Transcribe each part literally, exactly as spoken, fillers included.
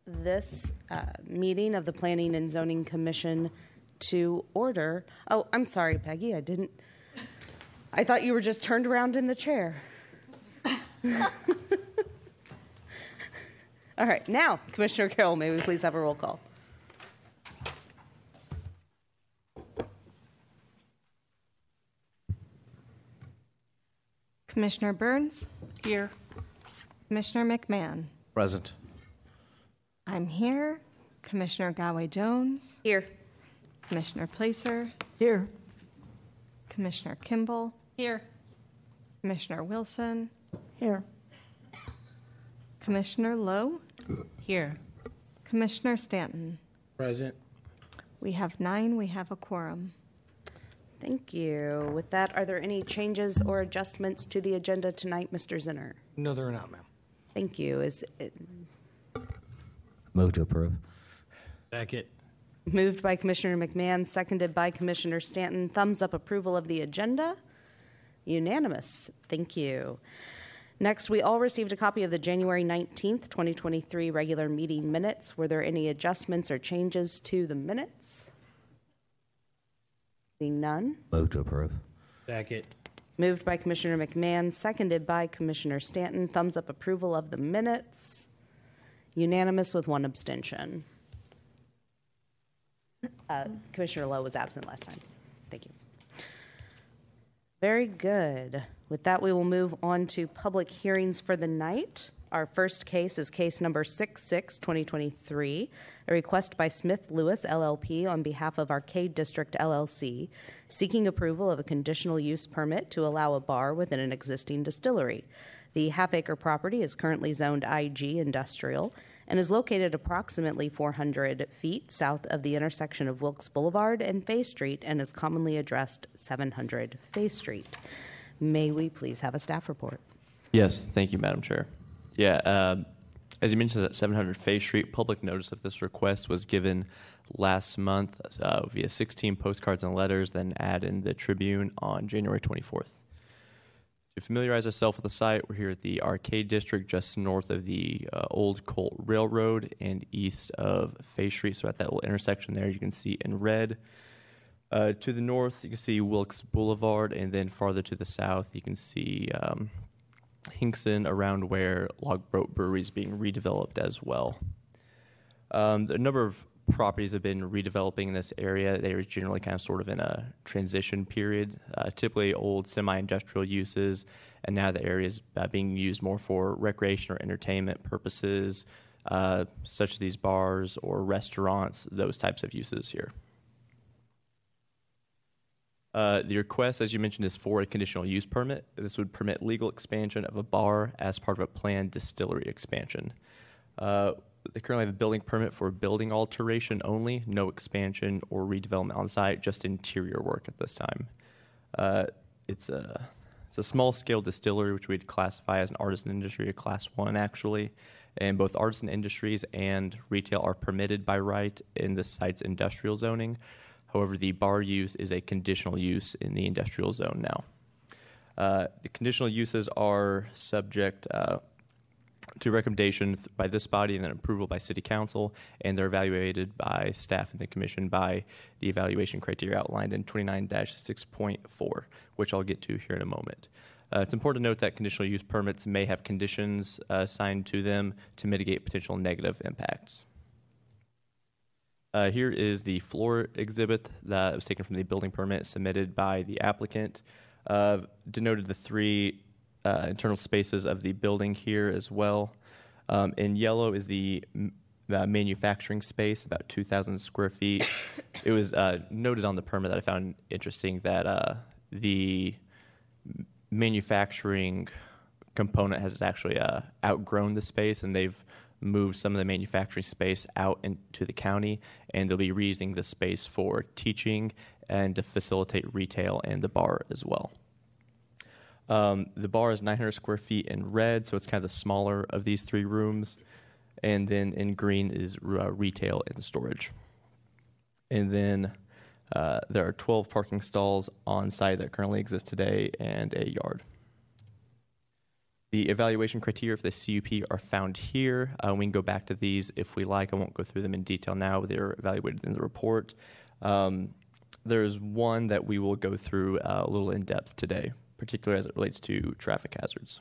this uh, meeting of the Planning and Zoning Commission to order. Oh, I'm sorry, Peggy. I didn't. I thought you were just turned around in the chair. All right. Now, Commissioner Carroll, may we please have a roll call? Commissioner Burns? Here. Commissioner McMahon? Present. I'm here. Commissioner Goway-Jones? Here. Commissioner Placer? Here. Commissioner Kimball? Here. Commissioner Wilson? Here. Commissioner Lowe? Here. Commissioner Stanton? Present. We have nine. We have a quorum. Thank you. With that, are there any changes or adjustments to the agenda tonight, Mister Zinner? No, there are not, ma'am. Thank you. Is it Move to approve. Second. moved by Commissioner McMahon, seconded by Commissioner Stanton? Thumbs up approval of the agenda? Unanimous. Thank you. Next, we all received a copy of the January nineteenth, twenty twenty-three regular meeting minutes. Were there any adjustments or changes to the minutes? Seeing none. Move to approve. Second. Moved by Commissioner McMahon, seconded by Commissioner Stanton. Thumbs up approval of the minutes. Unanimous with one abstention. Uh, Commissioner Lowe was absent last time. Thank you. Very good. With that, we will move on to public hearings for the night. Our first case is case number six six twenty twenty-three, a request by Smith Lewis L L P on behalf of Arcade District L L C, seeking approval of a conditional use permit to allow a bar within an existing distillery. The half-acre property is currently zoned I G Industrial and is located approximately four hundred feet south of the intersection of Wilkes Boulevard and Fay Street and is commonly addressed seven hundred Fay Street. May we please have a staff report? Yes, thank you, Madam Chair. Yeah, uh, as you mentioned, at seven hundred Fay Street, public notice of this request was given last month uh, via sixteen postcards and letters, then add in the Tribune on January twenty-fourth. To familiarize ourselves with the site, we're here at the Arcade District, just north of the uh, old Colt Railroad and east of Fay Street. So at that little intersection there, you can see in red. Uh, to the north, you can see Wilkes Boulevard, and then farther to the south, you can see um, Hinkson, around where Logboat Brewery is being redeveloped as well. Um, a number of properties have been redeveloping in this area. They are generally kind of sort of in a transition period, uh, typically old semi-industrial uses, and now the area is uh, being used more for recreation or entertainment purposes, uh, such as these bars or restaurants, those types of uses here. Uh, the request, as you mentioned, is for a conditional use permit. This would permit legal expansion of a bar as part of a planned distillery expansion. Uh, they currently have a building permit for building alteration only, no expansion or redevelopment on site, just interior work at this time. Uh, it's a it's a small-scale distillery, which we'd classify as an artisan industry, a class one actually, and both artisan industries and retail are permitted by right in the site's industrial zoning. However, the bar use is a conditional use in the industrial zone now. Uh, the conditional uses are subject uh, to recommendation by this body and then approval by City Council, and they're evaluated by staff and the Commission by the evaluation criteria outlined in twenty-nine dash six point four, which I'll get to here in a moment. Uh, it's important to note that conditional use permits may have conditions uh, assigned to them to mitigate potential negative impacts. Uh, here is the floor exhibit that was taken from the building permit submitted by the applicant. Uh, denoted the three uh, internal spaces of the building here as well. Um, in yellow is the uh, manufacturing space, about two thousand square feet. It was uh, noted on the permit that I found interesting that uh, the manufacturing component has actually uh, outgrown the space, and they've moved some of the manufacturing space out into the county, and they'll be reusing the space for teaching and to facilitate retail and the bar as well. Um, the bar is nine hundred square feet in red, so it's kind of the smaller of these three rooms, and then in green is uh, retail and storage. And then uh, there are twelve parking stalls on site that currently exist today and a yard. The evaluation criteria for the C U P are found here. Uh, we can go back to these if we like. I won't go through them in detail now. They're evaluated in the report. Um, there's one that we will go through uh, a little in depth today, particularly as it relates to traffic hazards.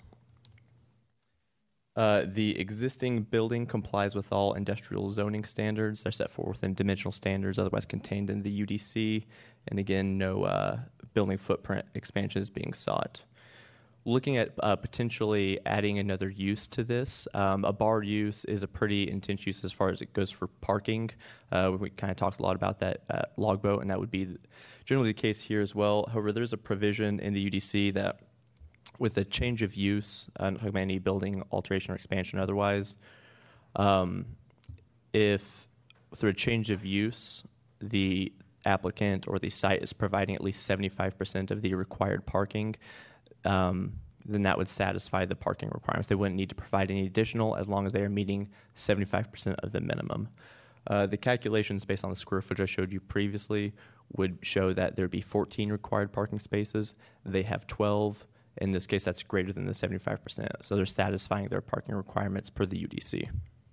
Uh, the existing building complies with all industrial zoning standards. They're set forth in dimensional standards, otherwise contained in the U D C. And again, no uh, building footprint expansion is being sought. Looking at uh, potentially adding another use to this, um, a bar use is a pretty intense use as far as it goes for parking. Uh, we kind of talked a lot about that at Logboat, and that would be generally the case here as well. However, there's a provision in the U D C that with a change of use, uh, not talking about any building alteration or expansion otherwise, um, if through a change of use, the applicant or the site is providing at least seventy-five percent of the required parking, um, then that would satisfy the parking requirements. They wouldn't need to provide any additional as long as they are meeting seventy-five percent of the minimum. Uh, the calculations based on the square footage I showed you previously would show that there would be fourteen required parking spaces. They have twelve. In this case, that's greater than the seventy-five percent. So they're satisfying their parking requirements per the U D C.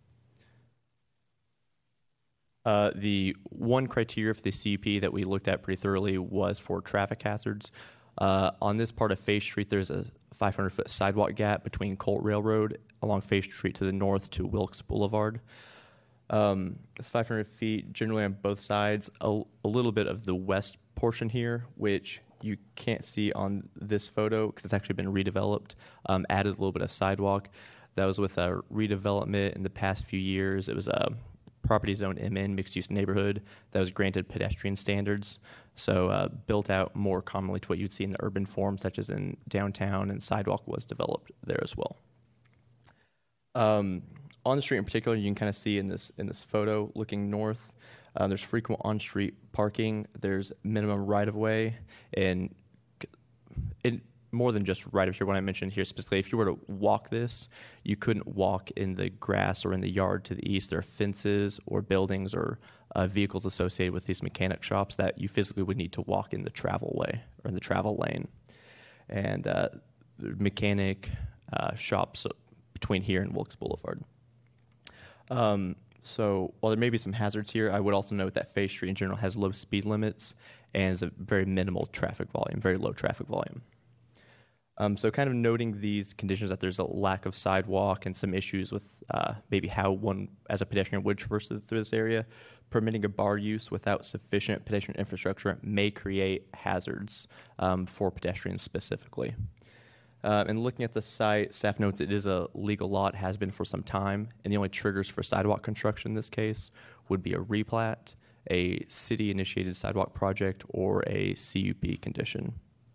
Uh, the one criteria for the C U P that we looked at pretty thoroughly was for traffic hazards. Uh, on this part of Face Street, there's a five hundred foot sidewalk gap between Colt Railroad along Face Street to the north to Wilkes Boulevard. Um, it's five hundred feet generally on both sides. A, a little bit of the west portion here, which you can't see on this photo because it's actually been redeveloped, um, added a little bit of sidewalk. That was with a redevelopment in the past few years. It was a property zone M N, mixed-use neighborhood, that was granted pedestrian standards. So uh, built out more commonly to what you'd see in the urban form, such as in downtown, and sidewalk was developed there as well. Um, on the street in particular, you can kind of see in this in this photo looking north, Uh, there's frequent on-street parking. There's minimum right-of-way, and it, more than just right-of-way, what I mentioned here specifically, if you were to walk this, you couldn't walk in the grass or in the yard to the east. There are fences or buildings or uh, vehicles associated with these mechanic shops that you physically would need to walk in the travel way or in the travel lane. And uh, mechanic uh, shops between here and Wilkes Boulevard. Um, So while there may be some hazards here, I would also note that Face Street in general has low speed limits and is a very minimal traffic volume, very low traffic volume. Um, so kind of noting these conditions, that there's a lack of sidewalk and some issues with uh, maybe how one, as a pedestrian, would traverse through this area, permitting a bar use without sufficient pedestrian infrastructure may create hazards um, for pedestrians specifically. Uh, and looking at the site, staff notes it is a legal lot, has been for some time, and the only triggers for sidewalk construction in this case would be a replat, a city-initiated sidewalk project, or a C U P condition.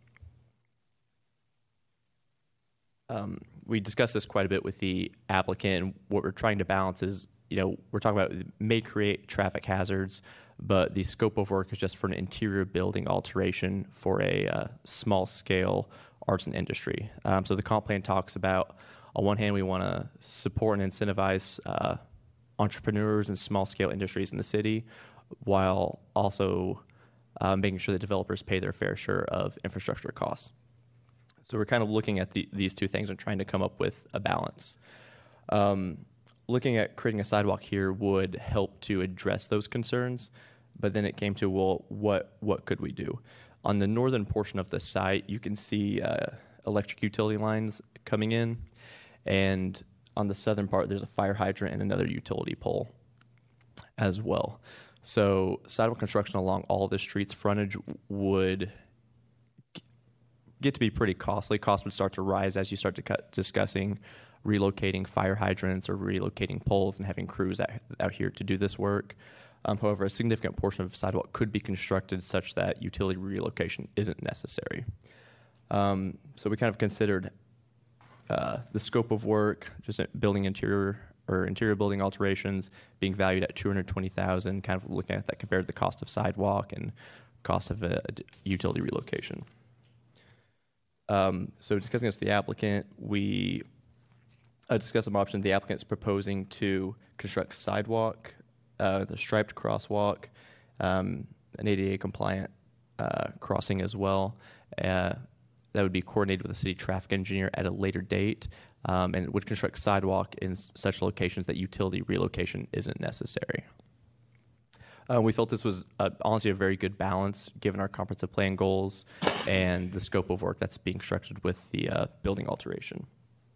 Um, we discussed this quite a bit with the applicant, and what we're trying to balance is, you know, we're talking about it may create traffic hazards, but the scope of work is just for an interior building alteration for a uh, small-scale arts and industry. Um, so the comp plan talks about, on one hand, we want to support and incentivize uh, entrepreneurs and small-scale industries in the city, while also uh, making sure that developers pay their fair share of infrastructure costs. So we're kind of looking at the, these two things and trying to come up with a balance. Um, looking at creating a sidewalk here would help to address those concerns, but then it came to, well, what what could we do? On the northern portion of the site, you can see uh, electric utility lines coming in, and on the southern part, there's a fire hydrant and another utility pole as well. So sidewalk construction along all the streets' frontage would get to be pretty costly. Costs would start to rise as you start to cut, discussing relocating fire hydrants or relocating poles and having crews out, out here to do this work. Um, however, a significant portion of sidewalk could be constructed such that utility relocation isn't necessary. Um, so we kind of considered uh, the scope of work, just building interior or interior building alterations being valued at two hundred twenty thousand dollars, kind of looking at that compared to the cost of sidewalk and cost of a, a utility relocation. Um, so discussing this with the applicant, we uh, discussed some options. The applicant is proposing to construct sidewalk, uh, the striped crosswalk, um, an A D A compliant uh, crossing as well. Uh, that would be coordinated with the city traffic engineer at a later date. um, and it would construct sidewalk in s- such locations that utility relocation isn't necessary. Uh, we felt this was uh, honestly a very good balance given our comprehensive plan goals and the scope of work that's being structured with the uh, building alteration.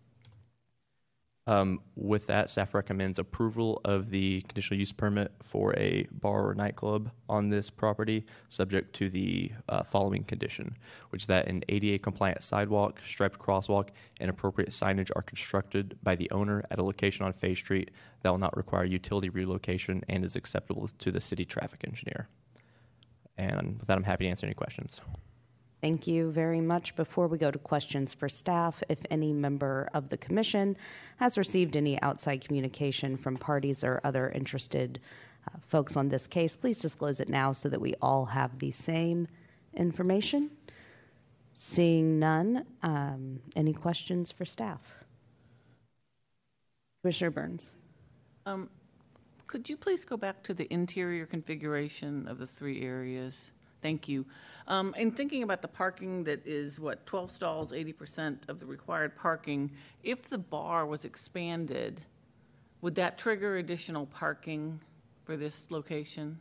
Um, with that, staff recommends approval of the conditional use permit for a bar or nightclub on this property, subject to the uh, following condition, which is that an A D A compliant sidewalk, striped crosswalk, and appropriate signage are constructed by the owner at a location on Fay Street that will not require utility relocation and is acceptable to the city traffic engineer. And with that, I'm happy to answer any questions. Thank you very much. Before we go to questions for staff, if any member of the commission has received any outside communication from parties or other interested uh, folks on this case, please disclose it now so that we all have the same information. Seeing none, um, any questions for staff? Commissioner Burns. Um, could you please go back to the interior configuration of the three areas? Thank you. Um, in thinking about the parking that is, what, twelve stalls, eighty percent of the required parking, if the bar was expanded, would that trigger additional parking for this location?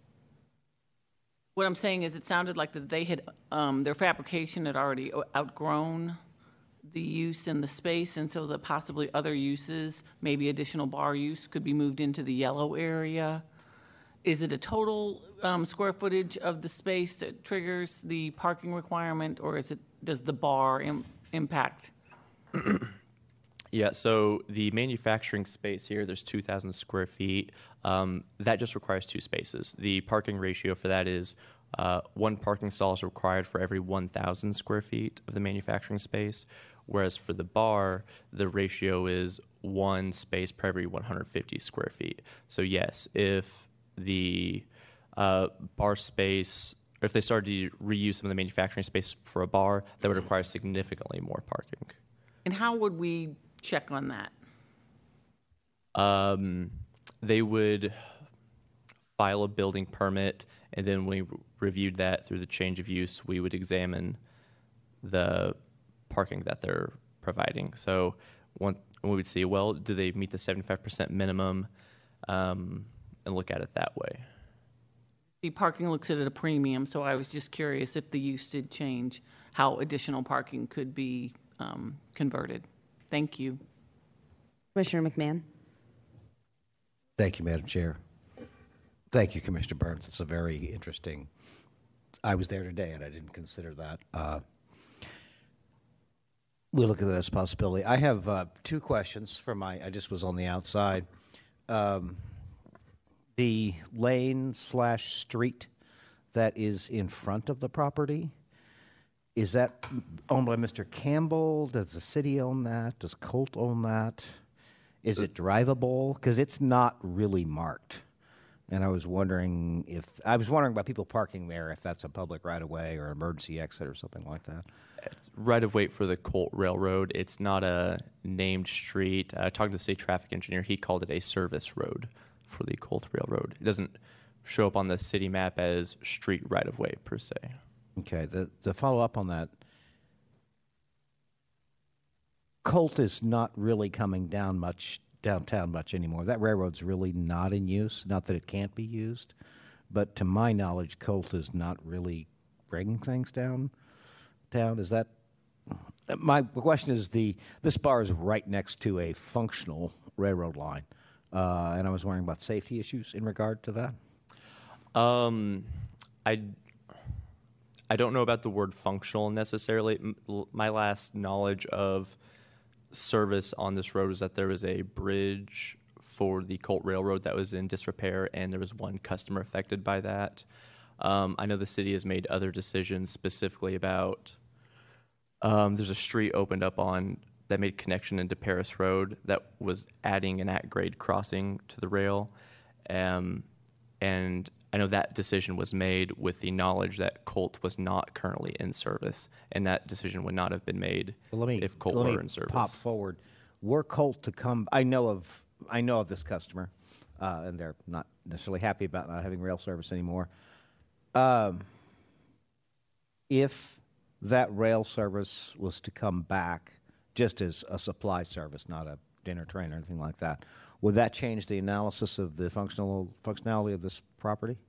What I'm saying is it sounded like that they had, um, their fabrication had already outgrown the use in the space, and so that possibly other uses, maybe additional bar use, could be moved into the yellow area. Is it a total um, square footage of the space that triggers the parking requirement, or is it, does the bar im- impact? Yeah, so the manufacturing space here, there's two thousand square feet. Um, that just requires two spaces. The parking ratio for that is uh, one parking stall is required for every one thousand square feet of the manufacturing space, whereas for the bar, the ratio is one space per every one hundred fifty square feet. So yes, if the uh, bar space, or if they started to reuse some of the manufacturing space for a bar, that would require significantly more parking. And how would we check on that? Um, they would file a building permit, and then when we reviewed that through the change of use, we would examine the parking that they're providing. So one, we would see, well, do they meet the seventy-five percent minimum, um, and look at it that way. The parking looks at it at a premium, so I was just curious if the use did change, how additional parking could be um, converted. Thank you. Commissioner McMahon. Thank you, Madam Chair. Thank you, Commissioner Burns. It's a very interesting. I was there today, and I didn't consider that. Uh, we look at that as a possibility. I have uh, two questions for my. I just was on the outside. Um, the lane slash street that is in front of the property, is that owned by Mister Campbell? Does the city own that? Does Colt own that? Is it drivable? Because it's not really marked. And I was wondering if, I was wondering about people parking there, if that's a public right-of-way or emergency exit or something like that. It's right of way for the Colt Railroad. It's not a named street. I talked to the state traffic engineer. He called it a service road for the Colt Railroad. It doesn't show up on the city map as street right of way per se. Okay, the, the follow-up on that, Colt is not really coming down much, downtown much anymore. That railroad's really not in use, not that it can't be used, but to my knowledge, Colt is not really bringing things down. Town, is that, my question is the, this bar is right next to a functional railroad line, uh, and I was wondering about safety issues in regard to that. Um, I, I don't know about the word functional necessarily. M- l- My last knowledge of service on this road was that there was a bridge for the Colt Railroad that was in disrepair, and there was one customer affected by that. Um, I know the city has made other decisions specifically about, um, there's a street opened up on that made connection into Paris Road that was adding an at-grade crossing to the rail. Um, and I know that decision was made with the knowledge that Colt was not currently in service, and that decision would not have been made Well, let me, if Colt let were me in service. pop forward. Were Colt to come, I know of, I know of this customer, uh, and they're not necessarily happy about not having rail service anymore. Um, if that rail service was to come back just as a supply service, not a dinner train or anything like that. Would that change the analysis of the functional functionality of this property?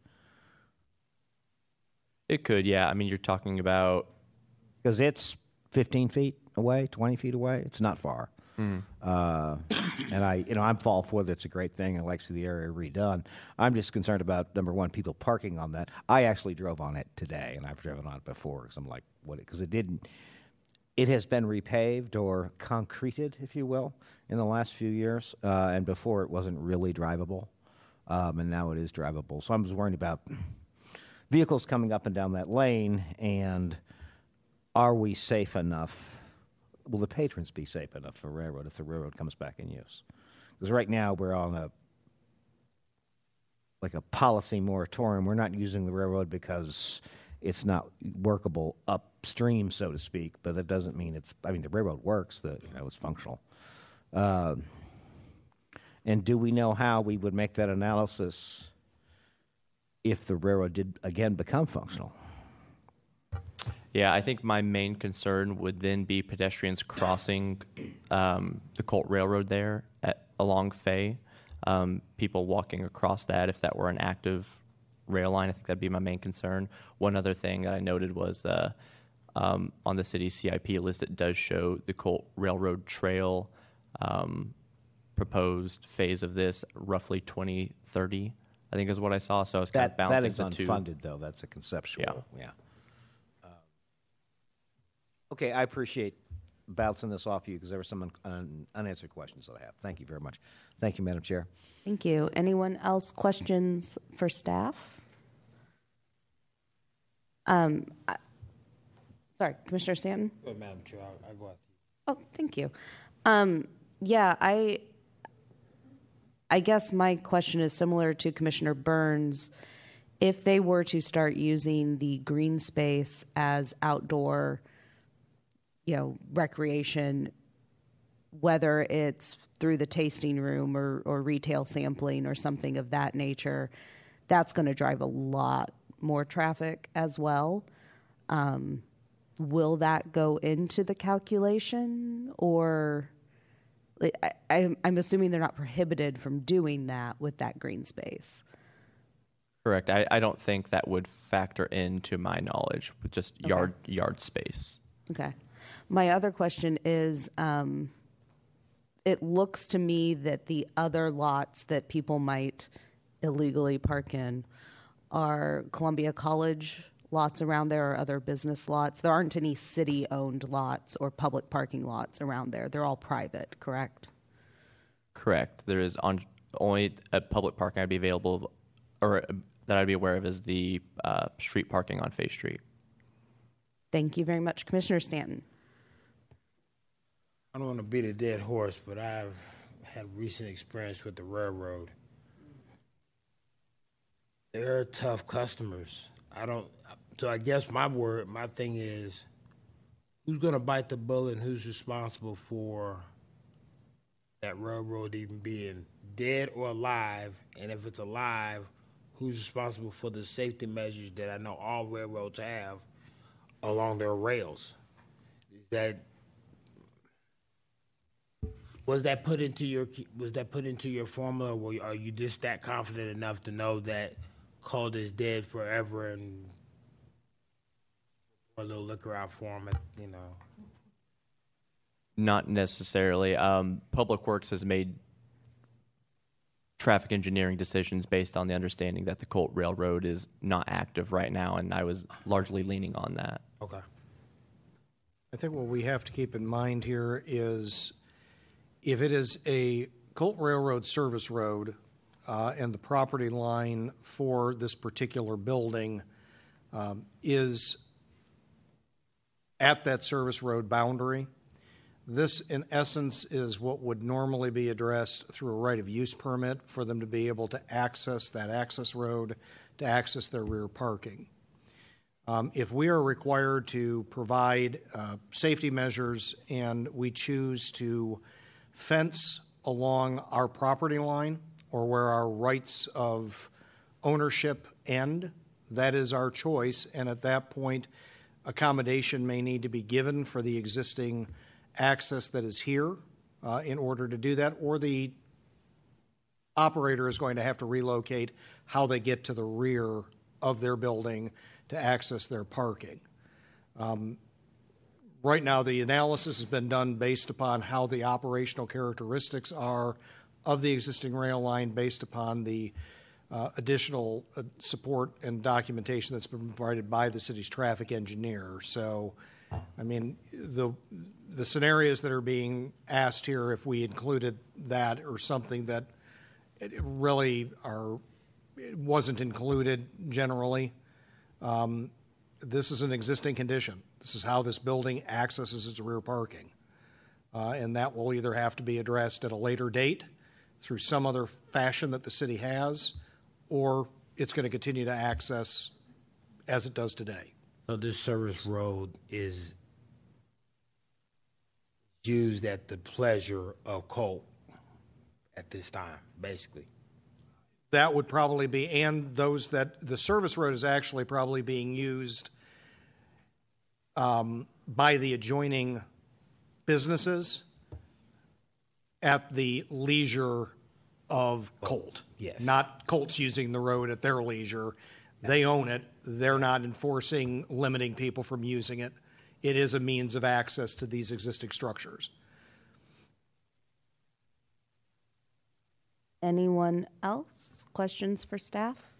It could, yeah. I mean, you're talking about Because it's fifteen feet away, twenty feet away. It's not far. Uh, and I, you know, I'm all for that. It's a great thing. I like to see the area redone. I'm just concerned about, number one, people parking on that. I actually drove on it today, and I've driven on it before because I'm like, what? Because it didn't. It has been repaved or concreted, if you will, in the last few years, uh, and before it wasn't really drivable, um, and now it is drivable. So I'm just worried about vehicles coming up and down that lane, and are we safe enough? Will the patrons be safe enough for railroad if the railroad comes back in use? Because right now we're on a like a policy moratorium. We're not using the railroad because it's not workable upstream, so to speak. But that doesn't mean it's. I mean, the railroad works. The you know it's functional. Uh, and do we know how we would make that analysis if the railroad did again become functional? Yeah, I think my main concern would then be pedestrians crossing um, the Colt Railroad there at, along Fay. Um, people walking across that, if that were an active rail line, I think that'd be my main concern. One other thing that I noted was the um, on the city's C I P list, it does show the Colt Railroad Trail um, proposed phase of this, roughly twenty thirty, I think is what I saw. So I was kind That of balancing that is the two. unfunded, though. That's a conceptual. Yeah. yeah. Okay, I appreciate bouncing this off you because there were some un- un- unanswered questions that I have. Thank you very much. Thank you, Madam Chair. Thank you. Anyone else questions for staff? Um, I- sorry, Commissioner Stanton? Good, Madam Chair. I, I go after you. Oh, thank you. Um, yeah, I, I guess my question is similar to Commissioner Burns. If they were to start using the green space as outdoor, you know, recreation, whether it's through the tasting room or, or retail sampling or something of that nature, that's going to drive a lot more traffic as well. Um, will that go into the calculation, or I, I, I'm assuming they're not prohibited from doing that with that green space? Correct. I, I don't think that would factor into my knowledge with just Okay. yard yard space. Okay. My other question is, um, it looks to me that the other lots that people might illegally park in are Columbia College lots around there or other business lots. There aren't any city-owned lots or public parking lots around there. They're all private, correct? Correct. There is on only a public parking I'd be available, or uh, that I'd be aware of, is the uh, street parking on Fay Street. Thank you very much. Commissioner Stanton. I don't want to beat a dead horse, but I've had recent experience with the railroad. They're tough customers. I don't. So I guess my word, my thing is, who's going to bite the bullet and who's responsible for that railroad even being dead or alive? And if it's alive, who's responsible for the safety measures that I know all railroads have along their rails? Is that was that put into your was that put into your formula? Or are you just that confident enough to know that Colt is dead forever and a little liquor out for him, you know? Not necessarily. Um, Public Works has made traffic engineering decisions based on the understanding that the Colt Railroad is not active right now, and I was largely leaning on that. Okay. I think what we have to keep in mind here is if it is a Colt Railroad service road uh, and the property line for this particular building um, is at that service road boundary, this in essence is what would normally be addressed through a right of use permit for them to be able to access that access road to access their rear parking. Um, if we are required to provide uh, safety measures and we choose to fence along our property line or where our rights of ownership end, that is our choice. And at that point, accommodation may need to be given for the existing access that is here uh, in order to do that, or the operator is going to have to relocate how they get to the rear of their building to access their parking. Um, right now, the analysis has been done based upon how the operational characteristics are of the existing rail line, based upon the uh, additional uh, support and documentation that's been provided by the city's traffic engineer. So, I mean, the the scenarios that are being asked here, if we included that or something that it really are, it wasn't included generally. Um, this is an existing condition. This is how this building accesses its rear parking. Uh, and that will either have to be addressed at a later date through some other fashion that the city has, or it's going to continue to access as it does today. So this service road is used at the pleasure of Colt at this time, basically. That would probably be, and those that, the service road is actually probably being used um, by the adjoining businesses at the leisure of Colt. Yes. Not Colt's using the road at their leisure. They own it. They're not enforcing, limiting people from using it. It is a means of access to these existing structures. Anyone else? Questions for staff?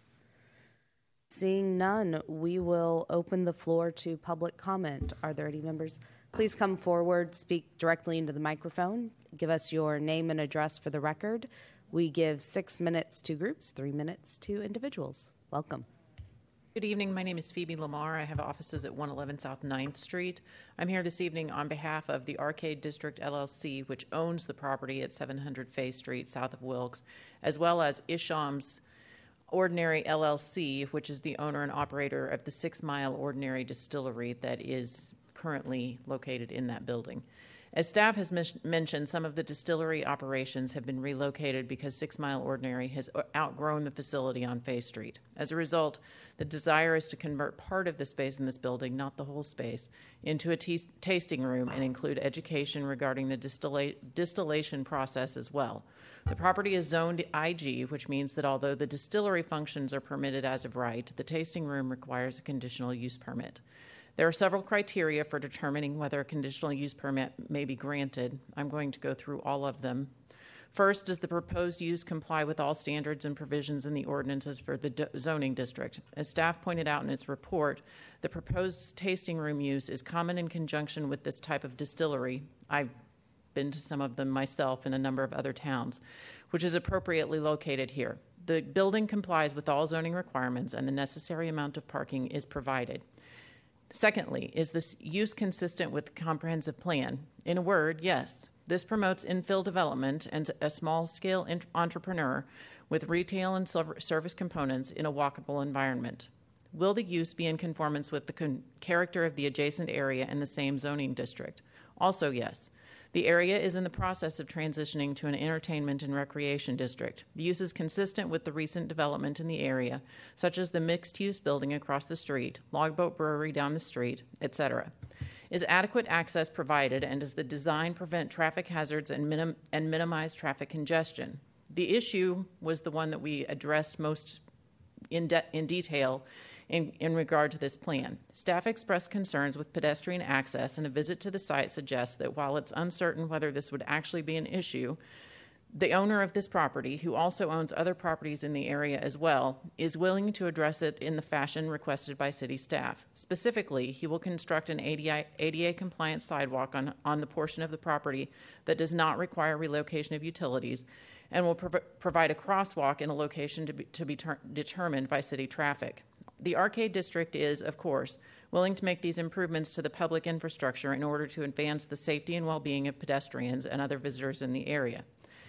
Seeing none, we will open the floor to public comment. Are there any members? Please come forward, speak directly into the microphone, give us your name and address for the record. We give six minutes to groups, three minutes to individuals. Welcome. Good evening. My name is Phoebe Lamar. I have offices at one eleven South ninth Street. I'm here this evening on behalf of the Arcade District L L C, which owns the property at seven hundred Fay Street, south of Wilkes, as well as Isham's Ordinary L L C, which is the owner and operator of the Six Mile Ordinary Distillery that is currently located in that building. As staff has men- mentioned, some of the distillery operations have been relocated because Six Mile Ordinary has outgrown the facility on Fay Street. As a result, the desire is to convert part of the space in this building, not the whole space, into a t- tasting room and include education regarding the distilla- distillation process as well. The property is zoned I G, which means that although the distillery functions are permitted as of right, the tasting room requires a conditional use permit. There are several criteria for determining whether a conditional use permit may be granted. I'm going to go through all of them. First, does the proposed use comply with all standards and provisions in the ordinances for the zoning district? As staff pointed out in its report, the proposed tasting room use is common in conjunction with this type of distillery. I've been to some of them myself in a number of other towns, which is appropriately located here. The building complies with all zoning requirements and the necessary amount of parking is provided. Secondly, is this use consistent with the comprehensive plan? In a word, yes. This promotes infill development and a small-scale ent- entrepreneur with retail and service components in a walkable environment. Will the use be in conformance with the con- character of the adjacent area and the same zoning district? Also, yes. The area is in the process of transitioning to an entertainment and recreation district. The use is consistent with the recent development in the area, such as the mixed-use building across the street, Logboat Brewery down the street, et cetera. Is adequate access provided, and does the design prevent traffic hazards and, minim- and minimize traffic congestion? The issue was the one that we addressed most in, de- in detail In, in regard to this plan. Staff expressed concerns with pedestrian access, and a visit to the site suggests that while it's uncertain whether this would actually be an issue, the owner of this property, who also owns other properties in the area as well, is willing to address it in the fashion requested by city staff. Specifically, he will construct an A D A-compliant sidewalk on, on the portion of the property that does not require relocation of utilities, and will prov- provide a crosswalk in a location to be, to be ter- determined by city traffic. The Arcade District is, of course, willing to make these improvements to the public infrastructure in order to advance the safety and well-being of pedestrians and other visitors in the area.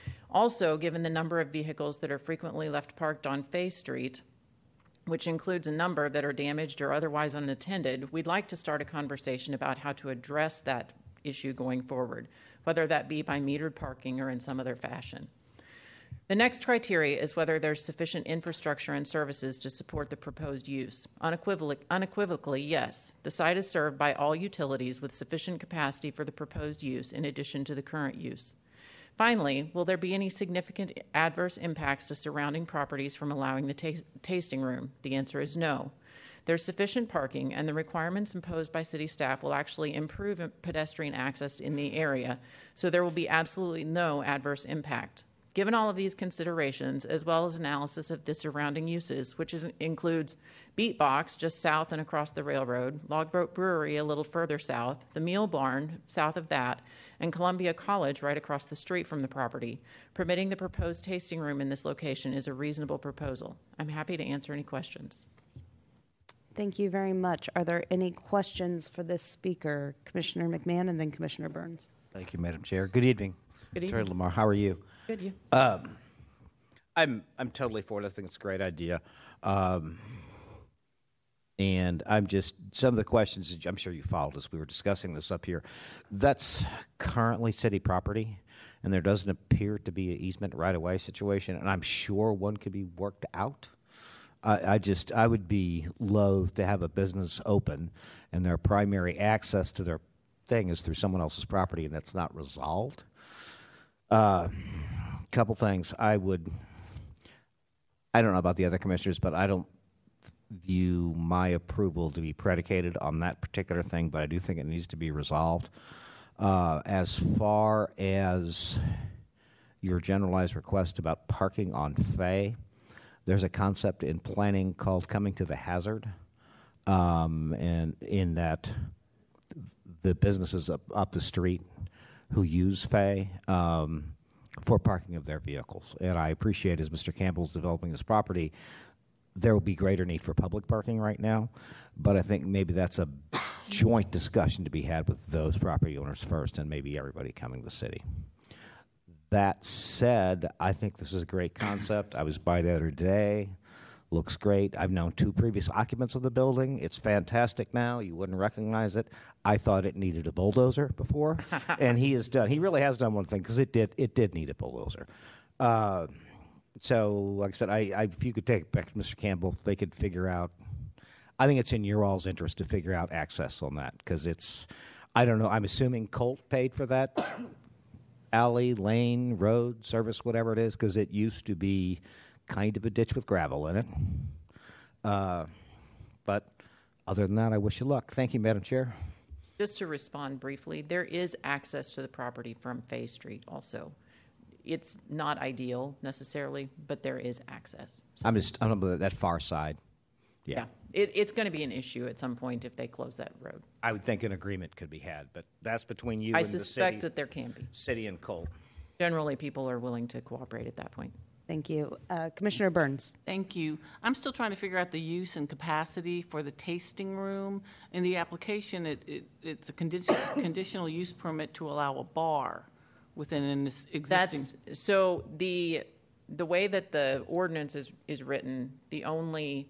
Also, given the number of vehicles that are frequently left parked on Fay Street, which includes a number that are damaged or otherwise unattended, we'd like to start a conversation about how to address that issue going forward, whether that be by metered parking or in some other fashion. The next criteria is whether there's sufficient infrastructure and services to support the proposed use. Unequivoc- unequivocally, yes. The site is served by all utilities with sufficient capacity for the proposed use in addition to the current use. Finally, will there be any significant adverse impacts to surrounding properties from allowing the ta- tasting room? The answer is no. There's sufficient parking, and the requirements imposed by city staff will actually improve pedestrian access in the area, so there will be absolutely no adverse impact. Given all of these considerations, as well as analysis of the surrounding uses, which is, includes Beatbox just south and across the railroad, Logboat Brewery a little further south, the Meal Barn south of that, and Columbia College right across the street from the property, permitting the proposed tasting room in this location is a reasonable proposal. I'm happy to answer any questions. Thank you very much. Are there any questions for this speaker? Commissioner McMahon and then Commissioner Burns. Thank you, Madam Chair. Good evening. Good Attorney evening. Lamar, how are you? Good, you? I'm I'm totally for it. I think it's a great idea. Um, and I'm just, some of the questions, that I'm sure you followed as we were discussing this up here. That's currently city property, and there doesn't appear to be an easement right-of-way situation, and I'm sure one could be worked out. I, I just, I would be loath to have a business open, and their primary access to their thing is through someone else's property, and that's not resolved. Uh, couple things. I would, I don't know about the other commissioners, but I don't view my approval to be predicated on that particular thing, but I do think it needs to be resolved. Uh, as far as your generalized request about parking on Fay, there's a concept in planning called coming to the hazard, um, and in that the businesses up, up the street who use Fay um, for parking of their vehicles. And I appreciate, as Mister Campbell's developing this property, there will be greater need for public parking right now, but I think maybe that's a joint discussion to be had with those property owners first and maybe everybody coming to the city. That said, I think this is a great concept. I was by the other day. Looks great. I've known two previous occupants of the building. It's fantastic now. You wouldn't recognize it. I thought it needed a bulldozer before, and he has done. He really has done one thing, because it did. It did need a bulldozer. Uh, so, like I said, I, I, if you could take it back to Mister Campbell, if they could figure out. I think it's in your all's interest to figure out access on that, because it's. I don't know. I'm assuming Colt paid for that alley, lane, road, service, whatever it is, because it used to be kind of a ditch with gravel in it. Uh, but other than that, I wish you luck. Thank you, Madam Chair. Just to respond briefly, there is access to the property from Fay Street also. It's not ideal necessarily, but there is access. So, I'm just, I don't know, that far side. Yeah. yeah, it, it's going to be an issue at some point if they close that road. I would think an agreement could be had, but that's between you I and the suspect city, that there can be. city and Colt. Generally, people are willing to cooperate at that point. Thank you. Uh, Commissioner Burns. Thank you. I'm still trying to figure out the use and capacity for the tasting room. In the application, it, it, it's a condition, conditional use permit to allow a bar within an ex- existing. That's, so the, the way that the ordinance is, is written, the only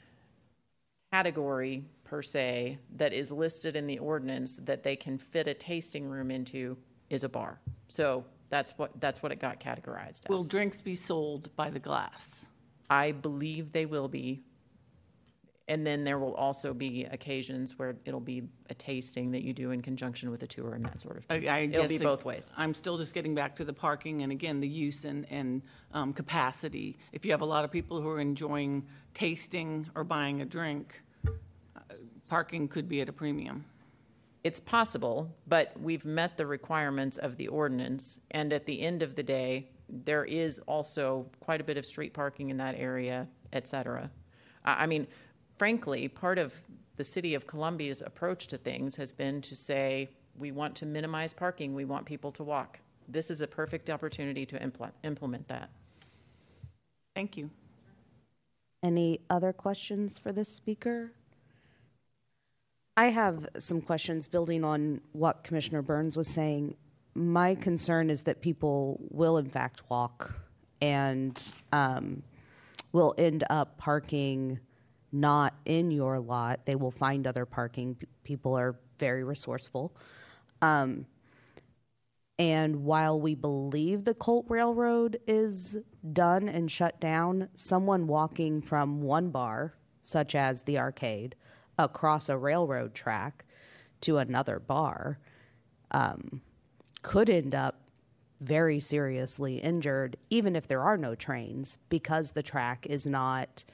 category per se that is listed in the ordinance that they can fit a tasting room into is a bar. So that's what, that's what it got categorized as. Will drinks be sold by the glass? I believe they will be. And then there will also be occasions where it'll be a tasting that you do in conjunction with a tour and that sort of I, thing. I It'll guess be it- both ways. I'm still just getting back to the parking and again, the use and, and um, capacity. If you have a lot of people who are enjoying tasting or buying a drink, uh, parking could be at a premium. It's possible, but we've met the requirements of the ordinance. And at the end of the day, there is also quite a bit of street parking in that area, et cetera. I I mean, frankly, part of the city of Columbia's approach to things has been to say, we want to minimize parking, we want people to walk. This is a perfect opportunity to impl- implement that. Thank you. Any other questions for this speaker? I have some questions building on what Commissioner Burns was saying. My concern is that people will in fact walk and um, will end up parking not in your lot. They will find other parking. P- people are very resourceful. Um, And while we believe the Colt Railroad is done and shut down, someone walking from one bar, such as the arcade, across a railroad track to another bar um, could end up very seriously injured, even if there are no trains, because the track is not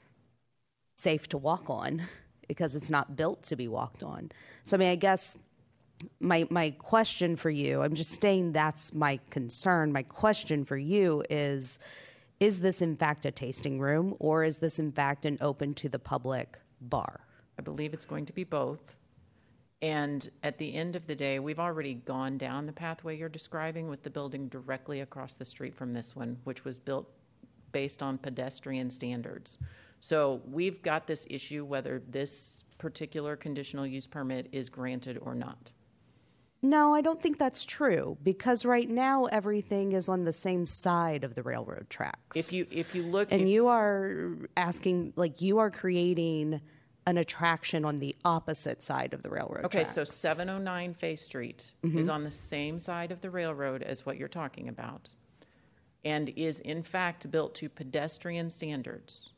safe to walk on, because it's not built to be walked on. So, I mean, I guess my my question for you, I'm just saying that's my concern. My question for you is, is this in fact a tasting room, or is this in fact an open to the public bar? I believe it's going to be both. And at the end of the day, we've already gone down the pathway you're describing with the building directly across the street from this one, which was built based on pedestrian standards. So we've got this issue whether this particular conditional use permit is granted or not. No, I don't think that's true, because right now everything is on the same side of the railroad tracks. If you if you look and if, you are asking, like, you are creating an attraction on the opposite side of the railroad okay, tracks. so seven oh nine Fay Street is on the same side of the railroad as what you're talking about, and is in fact built to pedestrian standards.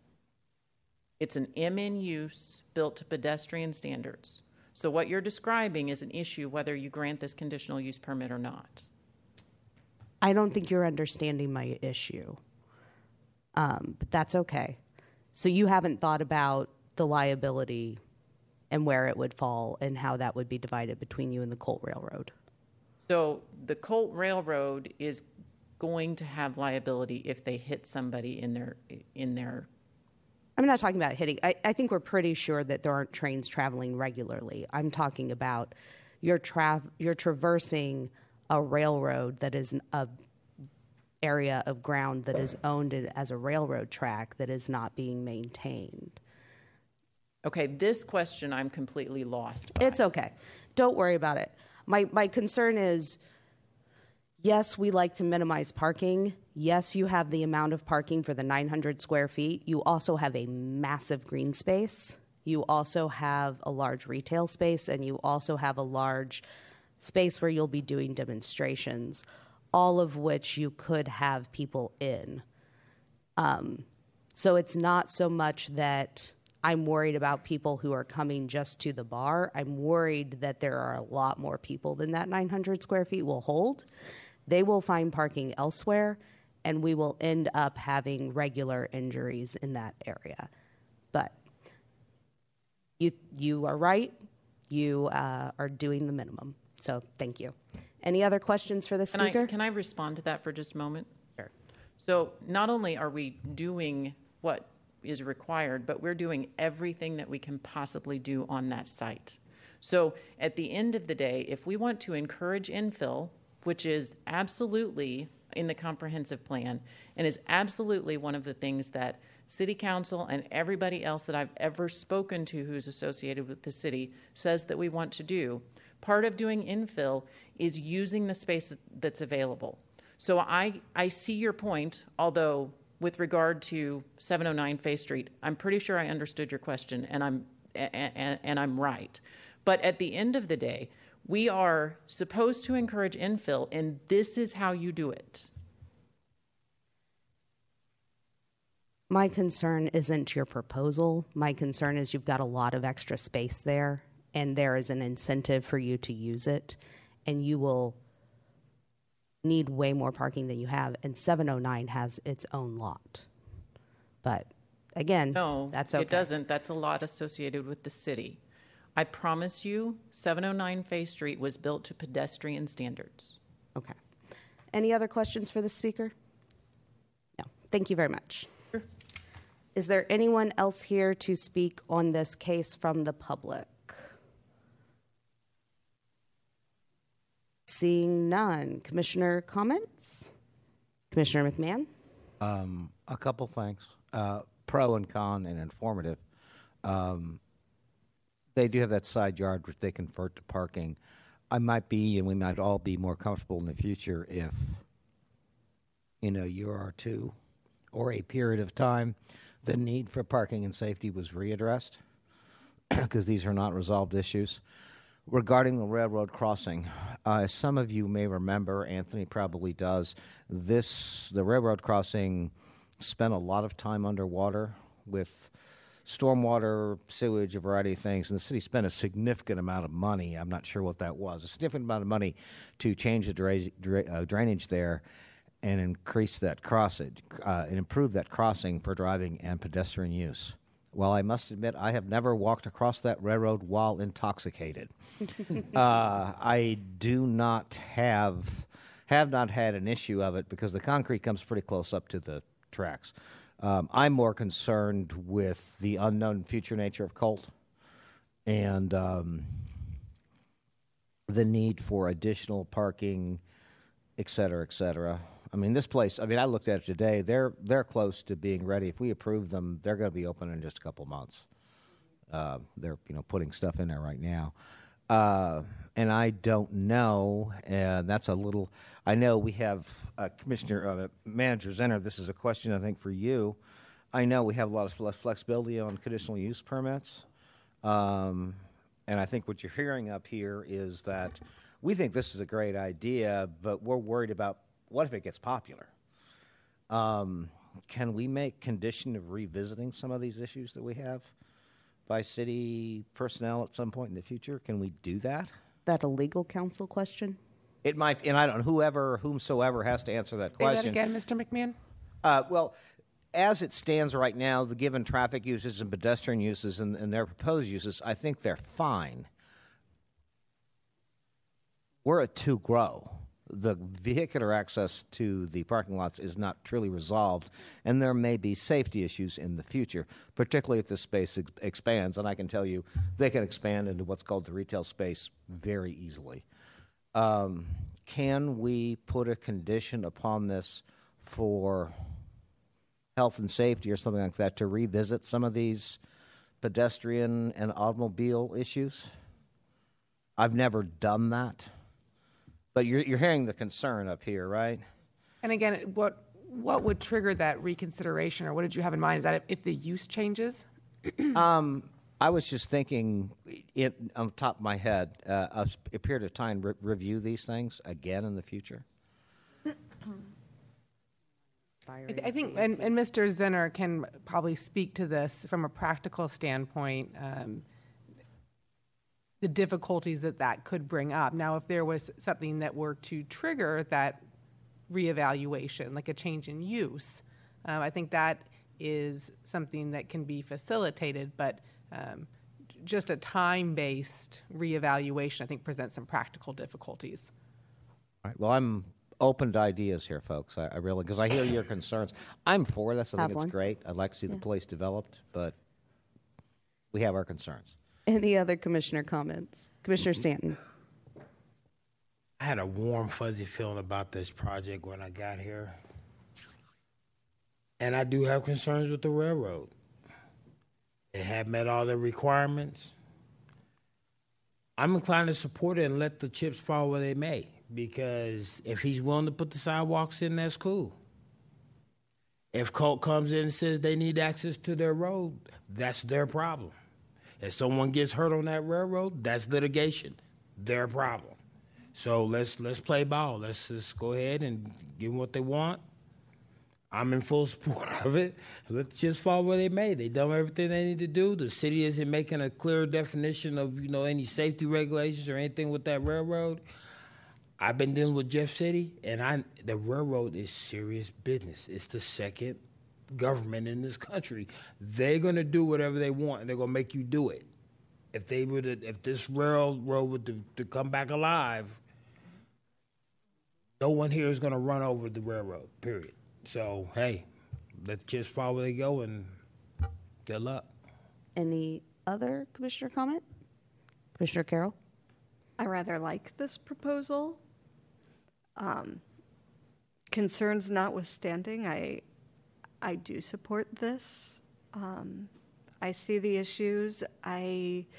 It's an M N use built to pedestrian standards. So what you're describing is an issue whether you grant this conditional use permit or not. I don't think you're understanding my issue, um, but that's okay. So you haven't thought about the liability and where it would fall and how that would be divided between you and the Colt Railroad. So the Colt Railroad is going to have liability if they hit somebody in their in their I'm not talking about hitting. I, I think we're pretty sure that there aren't trains traveling regularly. I'm talking about you're, tra- you're traversing a railroad that is a area of ground that is owned as a railroad track that is not being maintained. Okay, this question I'm completely lost by. It's okay. Don't worry about it. My my concern is, yes, we like to minimize parking. Yes, you have the amount of parking for the nine hundred square feet. You also have a massive green space. You also have a large retail space, and you also have a large space where you'll be doing demonstrations, all of which you could have people in. Um, so it's not so much that I'm worried about people who are coming just to the bar. I'm worried that there are a lot more people than that nine hundred square feet will hold. They will find parking elsewhere, and we will end up having regular injuries in that area. But you you are right. You uh, are doing the minimum. So thank you. Any other questions for the Can I, speaker? can I respond to that for just a moment? Sure. So not only are we doing what is required, but we're doing everything that we can possibly do on that site. So at the end of the day, if we want to encourage infill, which is absolutely in the comprehensive plan and is absolutely one of the things that City Council and everybody else that I've ever spoken to who's associated with the city says that we want to do, part of doing infill is using the space that's available. So I, I see your point, although with regard to seven oh nine Fay Street, I'm pretty sure I understood your question, and I'm and, and I'm right. But at the end of the day, we are supposed to encourage infill, and this is how you do it. My concern isn't your proposal. My concern is you've got a lot of extra space there, and there is an incentive for you to use it, and you will need way more parking than you have, and seven oh nine has its own lot. But again, No, that's okay. it doesn't. That's a lot associated with the city. I promise you, seven oh nine Fay Street was built to pedestrian standards. Okay. Any other questions for the speaker? No. Thank you very much. Sure. Is there anyone else here to speak on this case from the public? Seeing none. Commissioner comments? Commissioner McMahon? Um, a couple things, uh, pro and con and informative. Um, they do have that side yard which they convert to parking. I might be, and we might all be more comfortable in the future if, in a year or two, or a period of time, the need for parking and safety was readdressed, because these are not resolved issues. regarding the railroad crossing. Uh, as some of you may remember, Anthony probably does, this, the railroad crossing spent a lot of time underwater with stormwater, sewage, a variety of things, and the city spent a significant amount of money. I'm not sure what that was. A significant amount of money to change the dra- dra- uh, drainage there and increase that crossing, uh, and improve that crossing for driving and pedestrian use. Well, I must admit, I have never walked across that railroad while intoxicated. uh, I do not have have not had an issue of it because the concrete comes pretty close up to the tracks. Um, I'm more concerned with the unknown future nature of Colt and um, the need for additional parking, et cetera, et cetera. I mean, this place, I mean, I looked at it today. They're they're close to being ready. If we approve them, they're going to be open in just a couple months. Uh, they're, you know, putting stuff in there right now. Uh, and I don't know, and that's a little, I know we have uh, Commissioner, uh, Manager Zenner, this is a question, I think, for you. I know we have a lot of flex- flexibility on conditional use permits. Um, and I think what you're hearing up here is that we think this is a great idea, but we're worried about what if it gets popular? Um, can we make condition of revisiting some of these issues that we have by city personnel at some point in the future? Can we do that? That a legal counsel question? It might, and I don't know, whoever, whomsoever has to answer that question. Say that again, Mister McMahon? Uh, well, as it stands right now, the given traffic uses and pedestrian uses and, and their proposed uses, I think they're fine. We're at to grow. The vehicular access to the parking lots is not truly resolved, and there may be safety issues in the future, particularly if this space ex- expands. And I can tell you, they can expand into what's called the retail space very easily. Um, can we put a condition upon this for health and safety or something like that to revisit some of these pedestrian and automobile issues? I've never done that. But you're, you're hearing the concern up here, right? And again, what what would trigger that reconsideration, or what did you have in mind? Is that if, if the use changes? um, I was just thinking, it, on the top of my head, uh, a, a period of time, re- review these things again in the future. I, th- I think, and, and Mister Zenner can probably speak to this from a practical standpoint. Um, the difficulties that that could bring up. Now, if there was something that were to trigger that reevaluation, like a change in use, um, I think that is something that can be facilitated, but um, just a time-based reevaluation, I think, presents some practical difficulties. All right. Well, I'm open to ideas here, folks. I, I really, because I hear your concerns. I'm for this. I Have think it's one. great. I'd like to see Yeah. the place developed, but we have our concerns. Any other commissioner comments? Commissioner Stanton. I had a warm, fuzzy feeling about this project when I got here. And I do have concerns with the railroad. They have met all their requirements. I'm inclined to support it and let the chips fall where they may, because if he's willing to put the sidewalks in, that's cool. If Colt comes in and says they need access to their road, that's their problem. If someone gets hurt on that railroad, that's litigation, their problem. So let's let's play ball. Let's just go ahead and give them what they want. I'm in full support of it. Let's just fall where they may. They done everything they need to do. The city isn't making a clear definition of, you know, any safety regulations or anything with that railroad. I've been dealing with Jeff City, and I the railroad is serious business. It's the second government in this country. They're going to do whatever they want, and they're going to make you do it. If they were to, if this railroad were to, to come back alive, no one here is going to run over the railroad, period. So, hey, let's just follow where they go, and good luck. Any other commissioner comment? Commissioner Carroll? I rather like this proposal. Um, concerns notwithstanding, I I do support this. Um, I see the issues. I,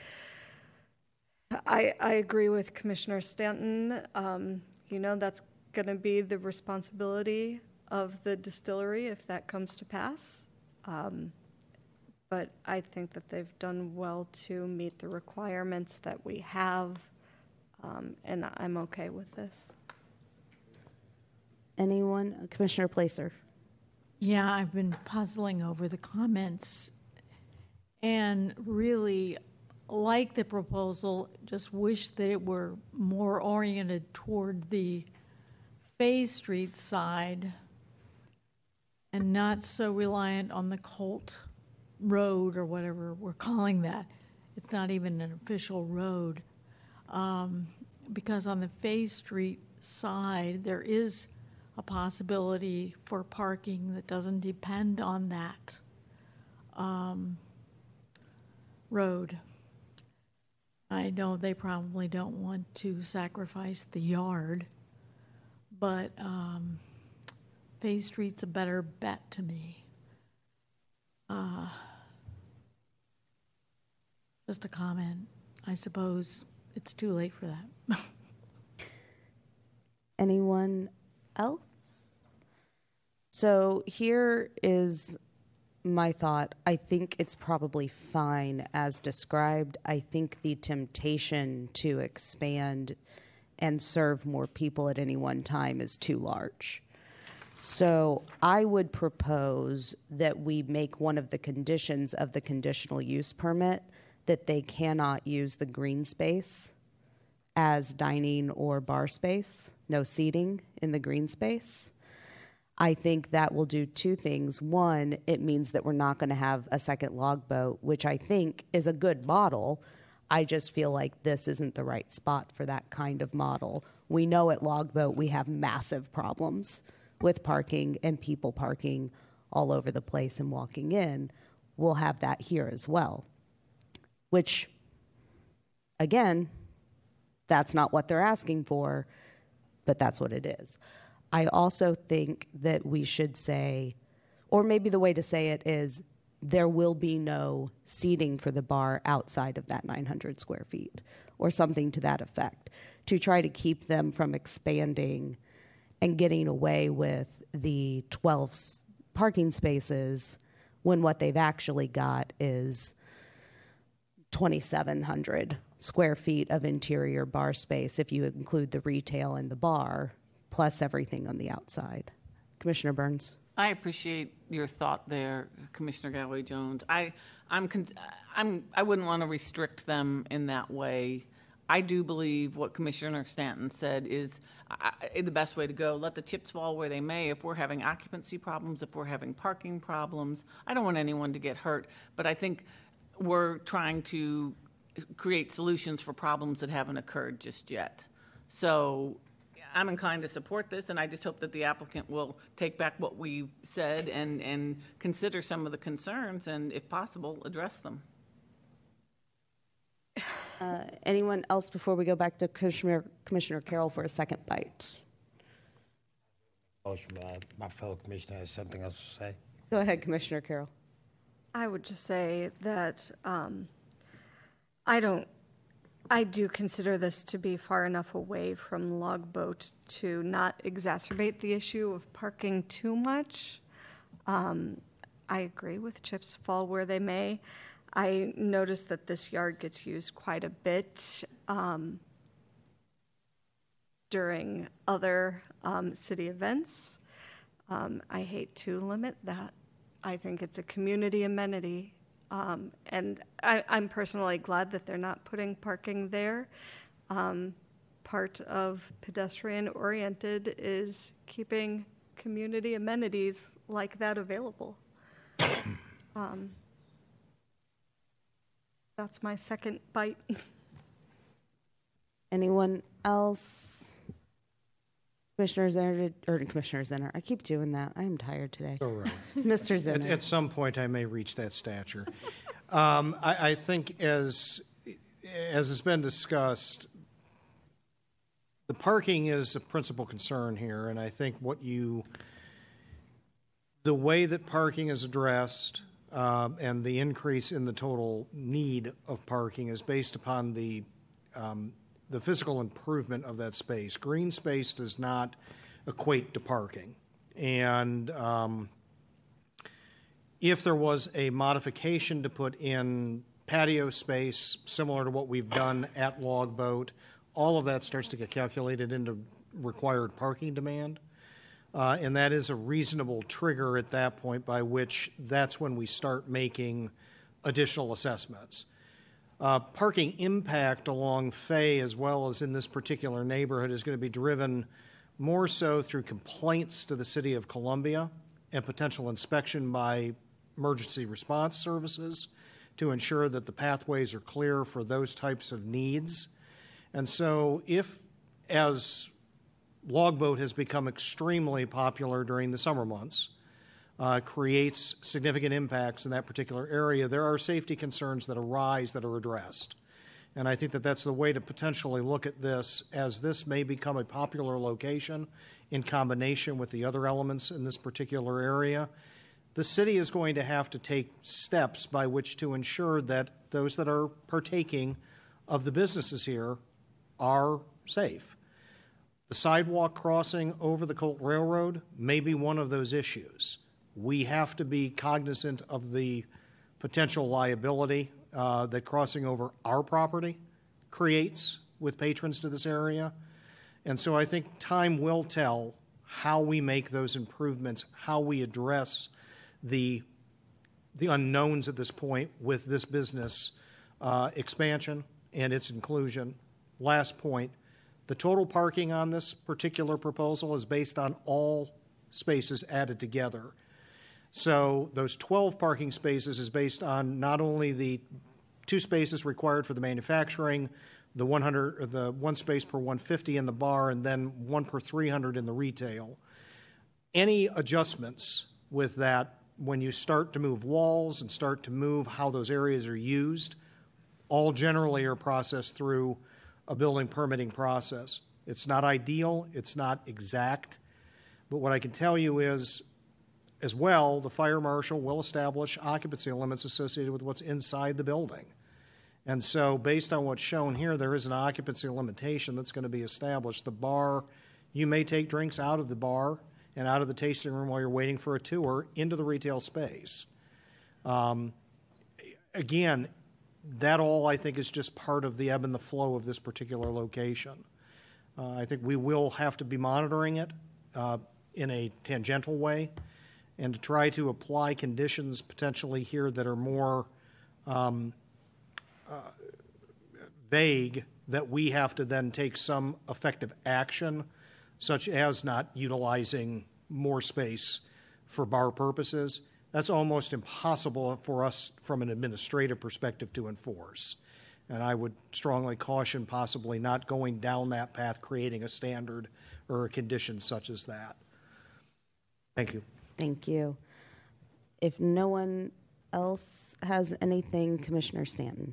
I I agree with Commissioner Stanton. Um, you know, that's going to be the responsibility of the distillery if that comes to pass. Um, but I think that they've done well to meet the requirements that we have um, and I'm okay with this. Anyone? Commissioner Placer. Yeah, I've been puzzling over the comments and really like the proposal, just wish that it were more oriented toward the Fay Street side and not so reliant on the Colt Road or whatever we're calling that. It's not even an official road. Um, because on the Fay Street side, there is a possibility for parking that doesn't depend on that um, road. I know they probably don't want to sacrifice the yard, but um, Fay Street's a better bet to me. Uh, just a comment. I suppose it's too late for that. Anyone else? So here is my thought. I think it's probably fine as described. I think the temptation to expand and serve more people at any one time is too large. So I would propose that we make one of the conditions of the conditional use permit that they cannot use the green space as dining or bar space, no seating in the green space. I think that will do two things. One, it means that we're not going to have a second log boat, which I think is a good model. I just feel like this isn't the right spot for that kind of model. We know at Log Boat we have massive problems with parking and people parking all over the place and walking in. We'll have that here as well, which, again, that's not what they're asking for, but that's what it is. I also think that we should say, or maybe the way to say it is, there will be no seating for the bar outside of that nine hundred square feet, or something to that effect, to try to keep them from expanding and getting away with the twelve parking spaces when what they've actually got is twenty-seven hundred square feet of interior bar space if you include the retail and the bar, plus everything on the outside. Commissioner Burns. I appreciate your thought there, Commissioner Galloway Jones. I, I'm, con- I'm, I wouldn't want to restrict them in that way. I do believe what Commissioner Stanton said is uh, the best way to go. Let the chips fall where they may. If we're having occupancy problems, if we're having parking problems, I don't want anyone to get hurt. But I think we're trying to create solutions for problems that haven't occurred just yet. So I'm inclined to support this, and I just hope that the applicant will take back what we said and, and consider some of the concerns and, if possible, address them. Uh, anyone else before we go back to Commissioner, Commissioner Carroll for a second bite? Motion, my, my fellow commissioner has something else to say. Go ahead, Commissioner Carroll. I would just say that um, I don't, I do consider this to be far enough away from Log Boat to not exacerbate the issue of parking too much. Um, I agree with chips fall where they may. I noticed that this yard gets used quite a bit um, during other um, city events. Um, I hate to limit that. I think it's a community amenity. Um, and I, I'm personally glad that they're not putting parking there. Um, part of pedestrian-oriented is keeping community amenities like that available. um, that's my second bite. Anyone else? Commissioner Zenner, or Commissioner Zenner, I keep doing that. I am tired today. All right. Mister At, Zenner. at some point, I may reach that stature. um, I, I think, as as has been discussed, the parking is a principal concern here, and I think what you, the way that parking is addressed, um, and the increase in the total need of parking is based upon the um, the physical improvement of that space. Green space does not equate to parking. And um, if there was a modification to put in patio space similar to what we've done at Log Boat, all of that starts to get calculated into required parking demand. Uh, and that is a reasonable trigger at that point by which that's when we start making additional assessments. Uh, parking impact along Fay as well as in this particular neighborhood is going to be driven more so through complaints to the City of Columbia and potential inspection by emergency response services to ensure that the pathways are clear for those types of needs. And so if, as Logboat has become extremely popular during the summer months, uh, creates significant impacts in that particular area, there are safety concerns that arise that are addressed. And I think that that's the way to potentially look at this, as this may become a popular location in combination with the other elements in this particular area. The city is going to have to take steps by which to ensure that those that are partaking of the businesses here are safe. The sidewalk crossing over the Colt Railroad may be one of those issues. We have to be cognizant of the potential liability uh, that crossing over our property creates with patrons to this area. And so I think time will tell how we make those improvements, how we address the, the unknowns at this point with this business uh, expansion and its inclusion. Last point, the total parking on this particular proposal is based on all spaces added together. So those twelve parking spaces is based on not only the two spaces required for the manufacturing, the one hundred, or the one space per one fifty in the bar, and then one per three hundred in the retail. Any adjustments with that, when you start to move walls and start to move how those areas are used, all generally are processed through a building permitting process. It's not ideal, it's not exact, but what I can tell you is, as well, the fire marshal will establish occupancy limits associated with what's inside the building. And so based on what's shown here, there is an occupancy limitation that's going to be established. The bar, you may take drinks out of the bar and out of the tasting room while you're waiting for a tour into the retail space. Um, again, that all I think is just part of the ebb and the flow of this particular location. Uh, I think we will have to be monitoring it uh, in a tangential way and to try to apply conditions potentially here that are more um, uh, vague, that we have to then take some effective action, such as not utilizing more space for bar purposes. That's almost impossible for us from an administrative perspective to enforce. And I would strongly caution possibly not going down that path, creating a standard or a condition such as that. Thank you. Thank you. If no one else has anything, Commissioner Stanton.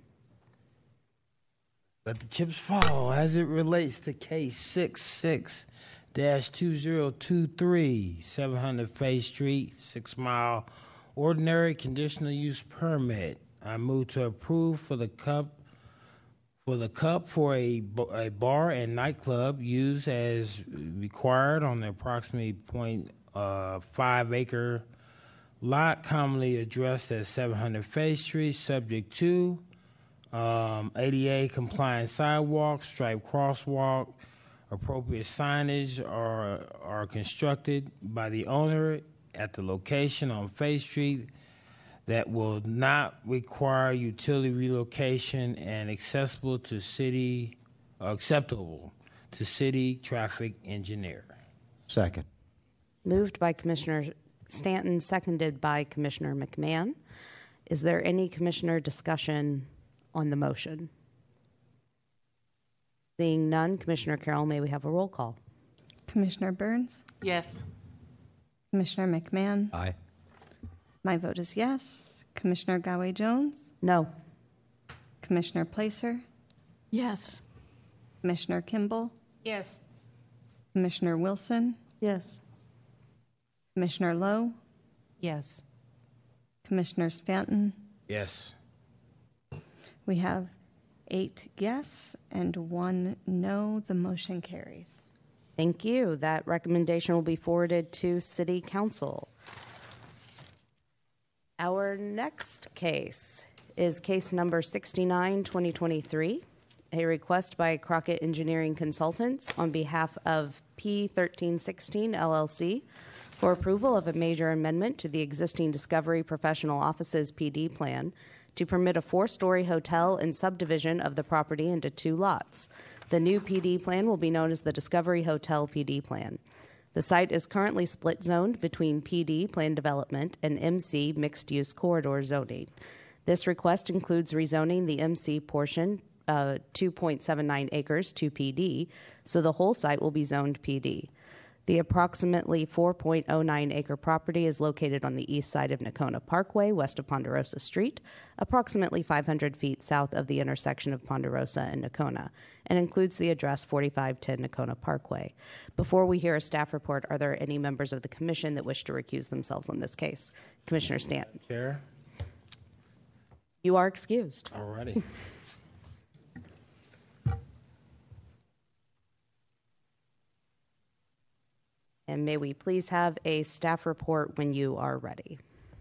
Let the chips fall as it relates to case six six dash two zero two three, seven hundred Fay Street, six mile ordinary conditional use permit. I move to approve for the cup for the cup for a, a bar and nightclub used as required on the approximately point uh, five acre lot commonly addressed as seven hundred Fay Street, subject to um, A D A compliant sidewalk, striped crosswalk, appropriate signage are, are constructed by the owner at the location on Fay Street that will not require utility relocation and accessible to city, uh, acceptable to city traffic engineer. Second. Moved by Commissioner Stanton, seconded by Commissioner McMahon. Is there any commissioner discussion on the motion? Seeing none, Commissioner Carroll, may we have a roll call? Commissioner Burns? Yes. Commissioner McMahon? Aye. My vote is yes. Commissioner Gawe-Jones? No. Commissioner Placer? Yes. Commissioner Kimball? Yes. Commissioner Wilson? Yes. Commissioner Lowe? Yes. Commissioner Stanton? Yes. We have eight yes and one no. The motion carries. Thank you. That recommendation will be forwarded to City Council. Our next case is case number sixty-nine, twenty twenty-three, a request by Crockett Engineering Consultants on behalf of P thirteen sixteen L L C for approval of a major amendment to the existing Discovery Professional Offices P D plan to permit a four-story hotel and subdivision of the property into two lots. The new P D plan will be known as the Discovery Hotel P D plan. The site is currently split zoned between P D plan development and M C mixed-use corridor zoning. This request includes rezoning the M C portion, uh, two point seven nine acres, to P D, so the whole site will be zoned P D. The approximately four point oh nine acre property is located on the east side of Nakona Parkway, west of Ponderosa Street, approximately five hundred feet south of the intersection of Ponderosa and Nakona, and includes the address forty-five ten Nakona Parkway. Before we hear a staff report, are there any members of the commission that wish to recuse themselves on this case? Commissioner Stanton. Chair? You are excused. All righty. And may we please have a staff report when you are ready.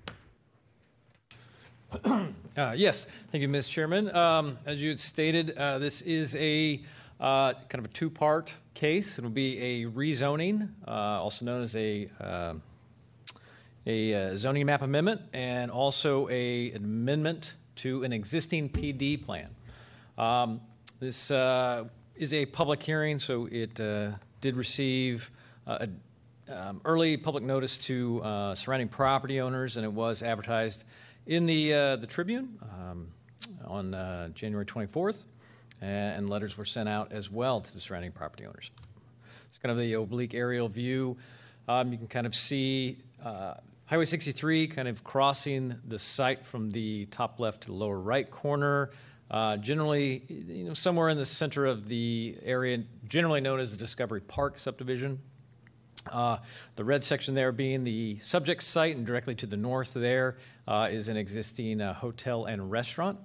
Uh, yes, thank you, Miz Chairman. Um, as you had stated, uh, this is a uh, kind of a two-part case. It will be a rezoning, uh, also known as a uh, a uh, zoning map amendment, and also a amendment to an existing P D plan. Um, this uh, is a public hearing, so it uh, did receive uh, a Um, early public notice to uh, surrounding property owners, and it was advertised in the uh, the Tribune um, on uh, January twenty-fourth, and, and letters were sent out as well to the surrounding property owners. It's kind of the oblique aerial view. Um, you can kind of see uh, Highway sixty-three kind of crossing the site from the top left to the lower right corner. Uh, generally, you know, somewhere in the center of the area, generally known as the Discovery Park subdivision. Uh, the red section there being the subject site, and directly to the north there uh, is an existing uh, hotel and restaurant.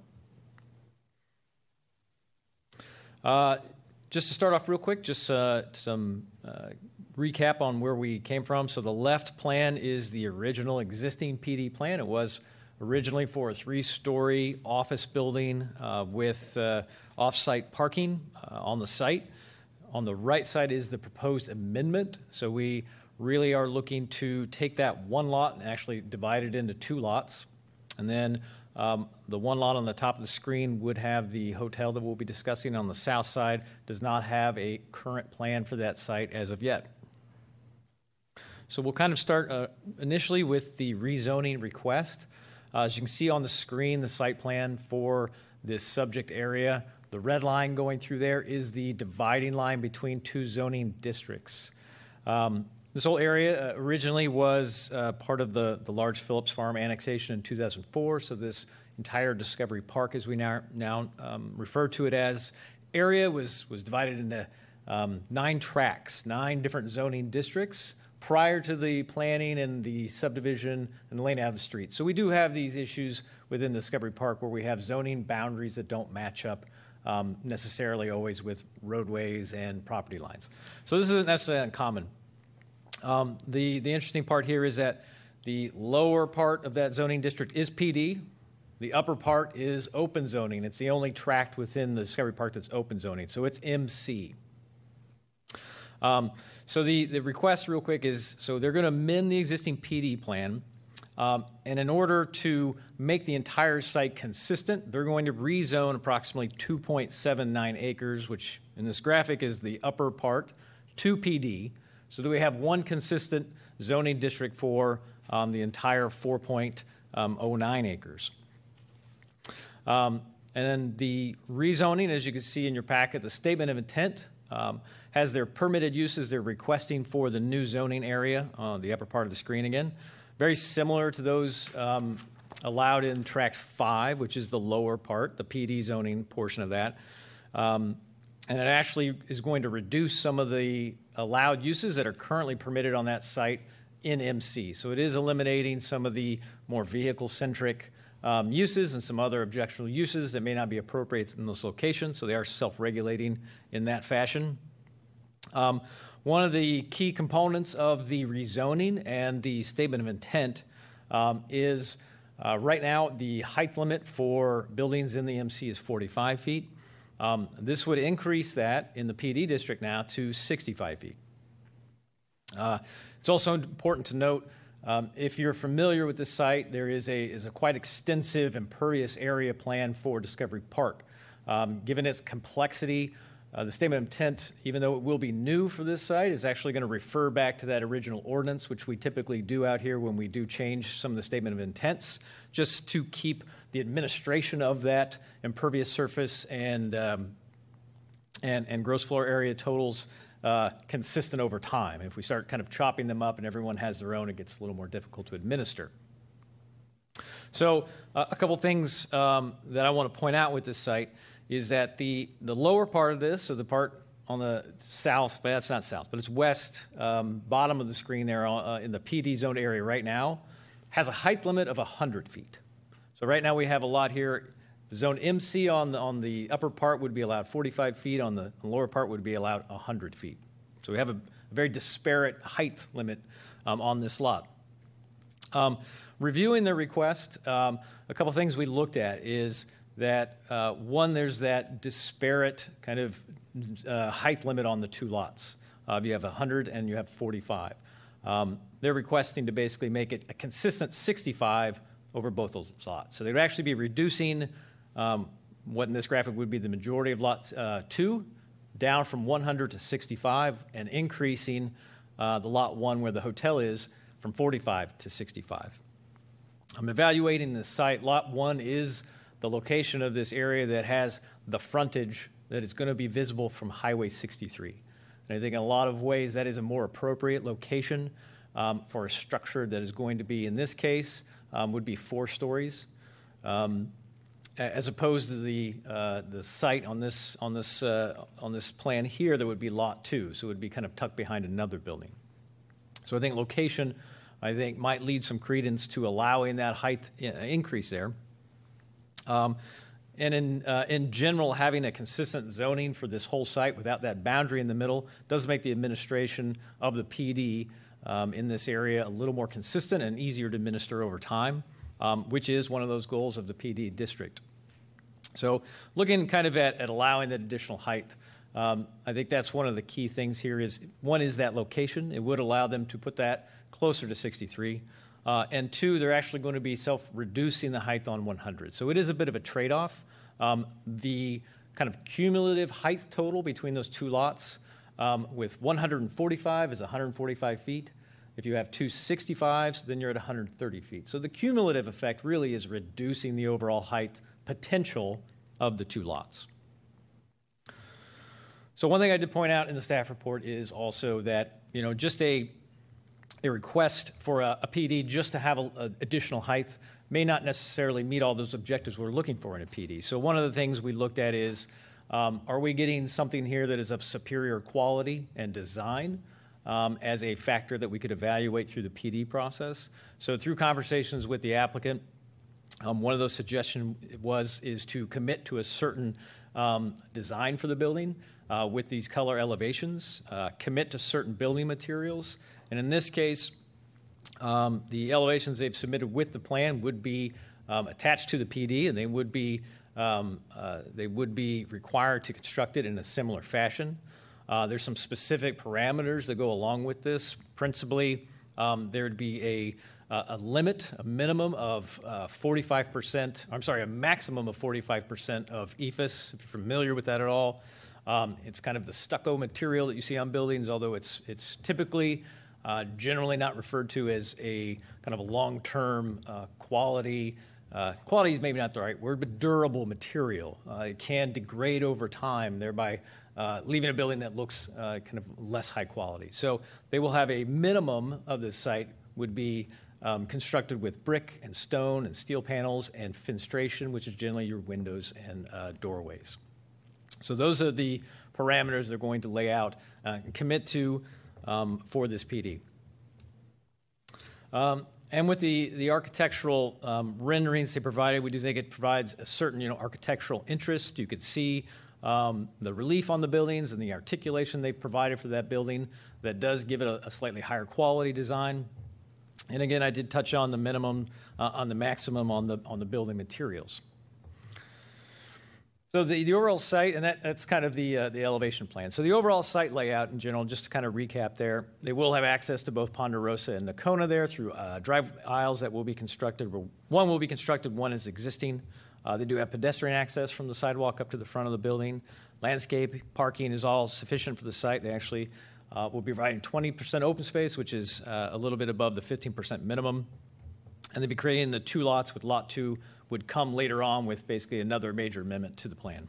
Uh, just to start off real quick, just uh, some uh, recap on where we came from. So the left plan is the original existing P D plan. It was originally for a three-story office building uh, with uh, off-site parking uh, on the site. On the right side is the proposed amendment. So we really are looking to take that one lot and actually divide it into two lots. And then um, the one lot on the top of the screen would have the hotel that we'll be discussing on the south side. Does not have a current plan for that site as of yet. So we'll kind of start uh, initially with the rezoning request. Uh, as you can see on the screen, the site plan for this subject area. The red line going through there is the dividing line between two zoning districts. Um, this whole area uh, originally was uh, part of the, the large Phillips Farm annexation in two thousand four, so this entire Discovery Park, as we now, now um, refer to it as, area was, was divided into um, nine tracts, nine different zoning districts prior to the planning and the subdivision and the laying out of the street. So we do have these issues within Discovery Park where we have zoning boundaries that don't match up Um, necessarily always with roadways and property lines. So this isn't necessarily uncommon. Um, the, the interesting part here is that the lower part of that zoning district is P D. The upper part is open zoning. It's the only tract within the Discovery Park that's open zoning. So it's M C. Um, so the, the request real quick is, so they're going to amend the existing P D plan. Um, and in order to make the entire site consistent, they're going to rezone approximately two point seven nine acres, which in this graphic is the upper part, to P D. So that we have one consistent zoning district for um, the entire four point oh nine acres. Um, and then the rezoning, as you can see in your packet, the statement of intent um, has their permitted uses they're requesting for the new zoning area on the upper part of the screen again. Very similar to those um, allowed in Tract five, which is the lower part, the P D zoning portion of that. Um, and it actually is going to reduce some of the allowed uses that are currently permitted on that site in M C. So it is eliminating some of the more vehicle-centric um, uses and some other objectionable uses that may not be appropriate in those locations. So they are self-regulating in that fashion. Um, One of the key components of the rezoning and the statement of intent um, is uh, right now the height limit for buildings in the M C is forty-five feet. Um, this would increase that in the P D district now to sixty-five feet. Uh, it's also important to note, um, if you're familiar with this site, there is a, is a quite extensive impervious area plan for Discovery Park. Um, given its complexity, uh, the statement of intent, even though it will be new for this site, is actually going to refer back to that original ordinance, which we typically do out here when we do change some of the statement of intents, just to keep the administration of that impervious surface and, um, and, and gross floor area totals uh, consistent over time. If we start kind of chopping them up and everyone has their own, it gets a little more difficult to administer. So uh, a couple things um, that I want to point out with this site is that the, the lower part of this, so the part on the south, but that's not south, but it's west, um, bottom of the screen there uh, in the P D zone area right now, has a height limit of one hundred feet. So right now we have a lot here. The zone M C on the, on the upper part would be allowed forty-five feet, on the, on the lower part would be allowed one hundred feet. So we have a, a very disparate height limit um, on this lot. Um, reviewing the request, um, a couple things we looked at is that, uh, one, there's that disparate kind of uh, height limit on the two lots. Uh, you have one hundred and you have forty-five. Um, they're requesting to basically make it a consistent sixty-five over both those lots. So they would actually be reducing um, what in this graphic would be the majority of lots uh, two down from one hundred to sixty-five, and increasing uh, the lot one where the hotel is from forty-five to sixty-five. I'm evaluating this site. Lot one is the location of this area that has the frontage that is going to be visible from Highway sixty-three. And I think in a lot of ways that is a more appropriate location um, for a structure that is going to be, in this case, um, would be four stories, um, as opposed to the uh, the site on this on this uh, on this plan here that would be lot two. So it would be kind of tucked behind another building. So I think location, I think, might lead some credence to allowing that height increase there. Um, and in, uh, in general, having a consistent zoning for this whole site without that boundary in the middle does make the administration of the P D um, in this area a little more consistent and easier to administer over time, um, which is one of those goals of the P D district. So looking kind of at, at allowing that additional height, um, I think that's one of the key things here is, one is that location. It would allow them to put that closer to sixty-three. Uh, and two, they're actually going to be self-reducing the height on one hundred. So it is a bit of a trade-off. Um, the kind of cumulative height total between those two lots um, with one hundred forty-five is one hundred forty-five feet. If you have two sixty-fives, then you're at one hundred thirty feet. So the cumulative effect really is reducing the overall height potential of the two lots. So one thing I did point out in the staff report is also that, you know, just a a request for a, a P D just to have a, a additional height may not necessarily meet all those objectives we're looking for in a P D. So one of the things we looked at is, um, are we getting something here that is of superior quality and design um, as a factor that we could evaluate through the P D process? So through conversations with the applicant, um, one of those suggestions was is to commit to a certain um, design for the building uh, with these color elevations, uh, commit to certain building materials. And in this case, um, the elevations they've submitted with the plan would be um, attached to the P D, and they would be um, uh, they would be required to construct it in a similar fashion. Uh, there's some specific parameters that go along with this. Principally, um, there would be a a limit, a minimum of uh, forty-five percent. I'm sorry, a maximum of forty-five percent of E F I S. If you're familiar with that at all, um, it's kind of the stucco material that you see on buildings, although it's it's typically Uh, generally not referred to as a kind of a long-term uh, quality, uh, quality is maybe not the right word, but durable material. Uh, it can degrade over time, thereby uh, leaving a building that looks uh, kind of less high quality. So they will have a minimum of this site would be um, constructed with brick and stone and steel panels and fenestration, which is generally your windows and uh, doorways. So those are the parameters they're going to lay out uh, and commit to Um, for this P D. Um, and with the, the architectural um, renderings they provided, we do think it provides a certain, you know, architectural interest. You could see um, the relief on the buildings and the articulation they've provided for that building that does give it a, a slightly higher quality design. And again, I did touch on the minimum, uh, on the maximum on the, on the building materials. So the, the overall site, and that, that's kind of the, uh, the elevation plan. So the overall site layout in general, just to kind of recap there, they will have access to both Ponderosa and Nocona there through uh, drive aisles that will be constructed. One will be constructed, one is existing. Uh, they do have pedestrian access from the sidewalk up to the front of the building. Landscape, parking is all sufficient for the site. They actually uh, will be providing twenty percent open space, which is uh, a little bit above the fifteen percent minimum. And they'll be creating the two lots, with lot two would come later on with basically another major amendment to the plan.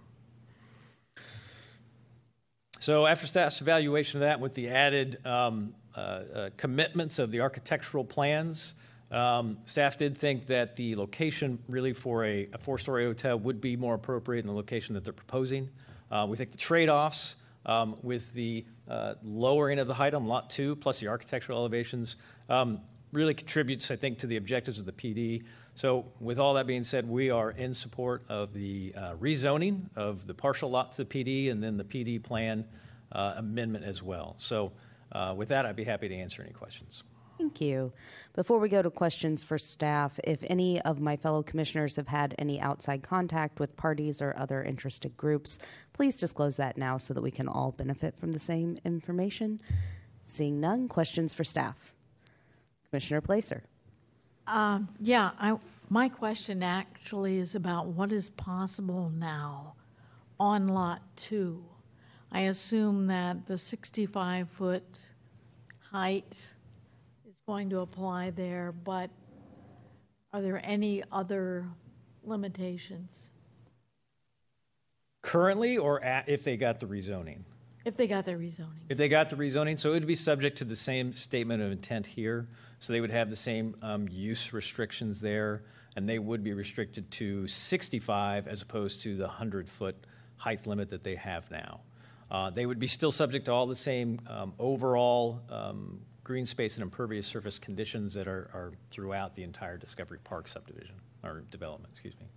So after staff's evaluation of that, with the added um, uh, uh, commitments of the architectural plans, um, staff did think that the location really for a, a four-story hotel would be more appropriate in the location that they're proposing. Uh, we think the trade-offs um, with the uh, lowering of the height on lot two, plus the architectural elevations, um, really contributes, I think, to the objectives of the P D. So with all that being said, we are in support of the uh, rezoning of the partial lot to the P D and then the P D plan uh, amendment as well. So uh, with that, I'd be happy to answer any questions. Thank you. Before we go to questions for staff, if any of my fellow commissioners have had any outside contact with parties or other interested groups, please disclose that now so that we can all benefit from the same information. Seeing none, questions for staff. Commissioner Placer. Um, yeah, I, my question actually is about what is possible now on Lot two. I assume that the sixty-five foot height is going to apply there, but are there any other limitations? Currently, or at, if they got the rezoning? If they got their rezoning. If they got the rezoning, so it would be subject to the same statement of intent here. So they would have the same um, use restrictions there, and they would be restricted to sixty-five as opposed to the one hundred foot height limit that they have now. Uh, they would be still subject to all the same um, overall um, green space and impervious surface conditions that are, are throughout the entire Discovery Park subdivision, or development, excuse me.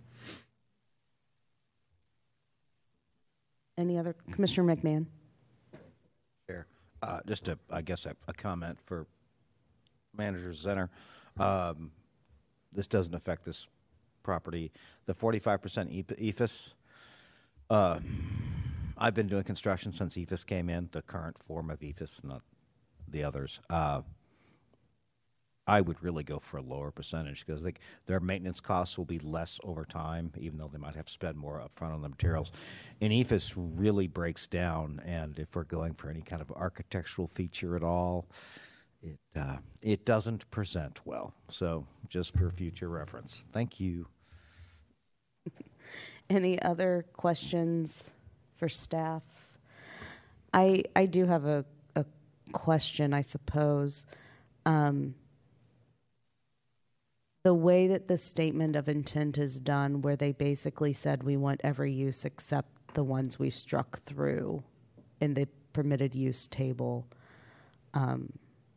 Any other? Commissioner McMahon. Chair, uh, just a, I guess a, a comment for Manager Zenner. Um, this doesn't affect this property. The forty-five percent E F I S, uh, I've been doing construction since E F I S came in, the current form of E F I S, not the others. Uh, I would really go for a lower percentage because they, their maintenance costs will be less over time, even though they might have to spend more upfront on the materials. And E F I S really breaks down, and if we're going for any kind of architectural feature at all, it uh, it doesn't present well. So just for future reference. Thank you. Any other questions for staff? I I do have a, a question, I suppose. Um, the way that the statement of intent is done, where they basically said we want every use except the ones we struck through in the permitted use table, um,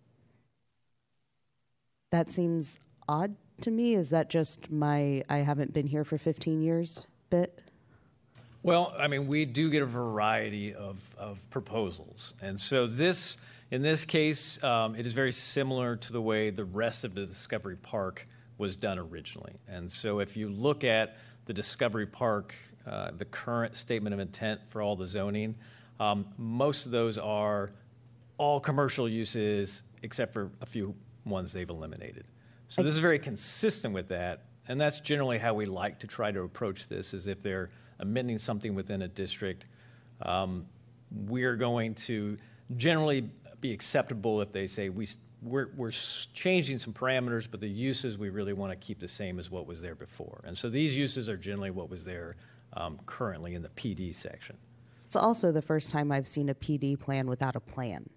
that seems odd to me. Is that just my I haven't been here for fifteen years bit? Well, I mean, we do get a variety of, of proposals. And so this, in this case, um, it is very similar to the way the rest of the Discovery Park was done originally. And so if you look at the Discovery Park, uh, the current statement of intent for all the zoning, um, most of those are all commercial uses except for a few ones they've eliminated. So this is very consistent with that. And that's generally how we like to try to approach this, is if they're amending something within a district, um, we're going to generally be acceptable if they say we, we're, we're changing some parameters, but the uses we really want to keep the same as what was there before. And so these uses are generally what was there um, currently in the P D section. It's also the first time I've seen a P D plan without a plan.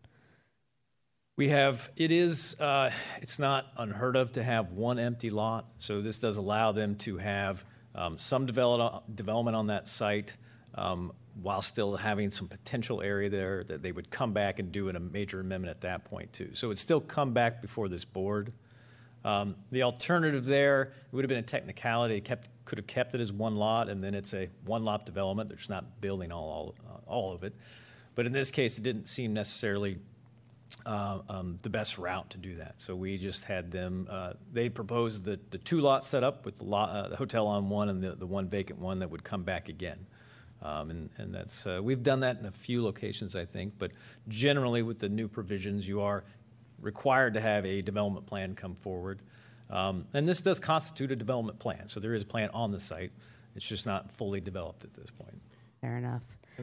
We have, it is, uh, it's not unheard of to have one empty lot, so this does allow them to have um, some develop, development on that site um, while still having some potential area there that they would come back and do in a major amendment at that point too. So it'd still come back before this board. Um, the alternative there, it would have been a technicality, kept, could have kept it as one lot, and then it's a one lot development. They're just not building all, all, uh, all of it. But in this case, it didn't seem necessarily uh, um, the best route to do that. So we just had them, uh, they proposed the, the two lots set up with the, lot, uh, the hotel on one and the, the one vacant one that would come back again. Um, and, and that's, uh, we've done that in a few locations, I think, but generally with the new provisions, you are required to have a development plan come forward. Um, and this does constitute a development plan, so there is a plan on the site. It's just not fully developed at this point. Fair enough.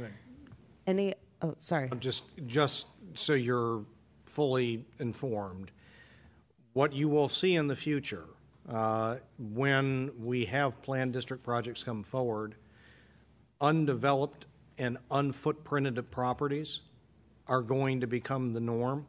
Any, oh, sorry. Just, just so you're fully informed, what you will see in the future, uh, when we have planned district projects come forward, undeveloped and unfootprinted properties are going to become the norm.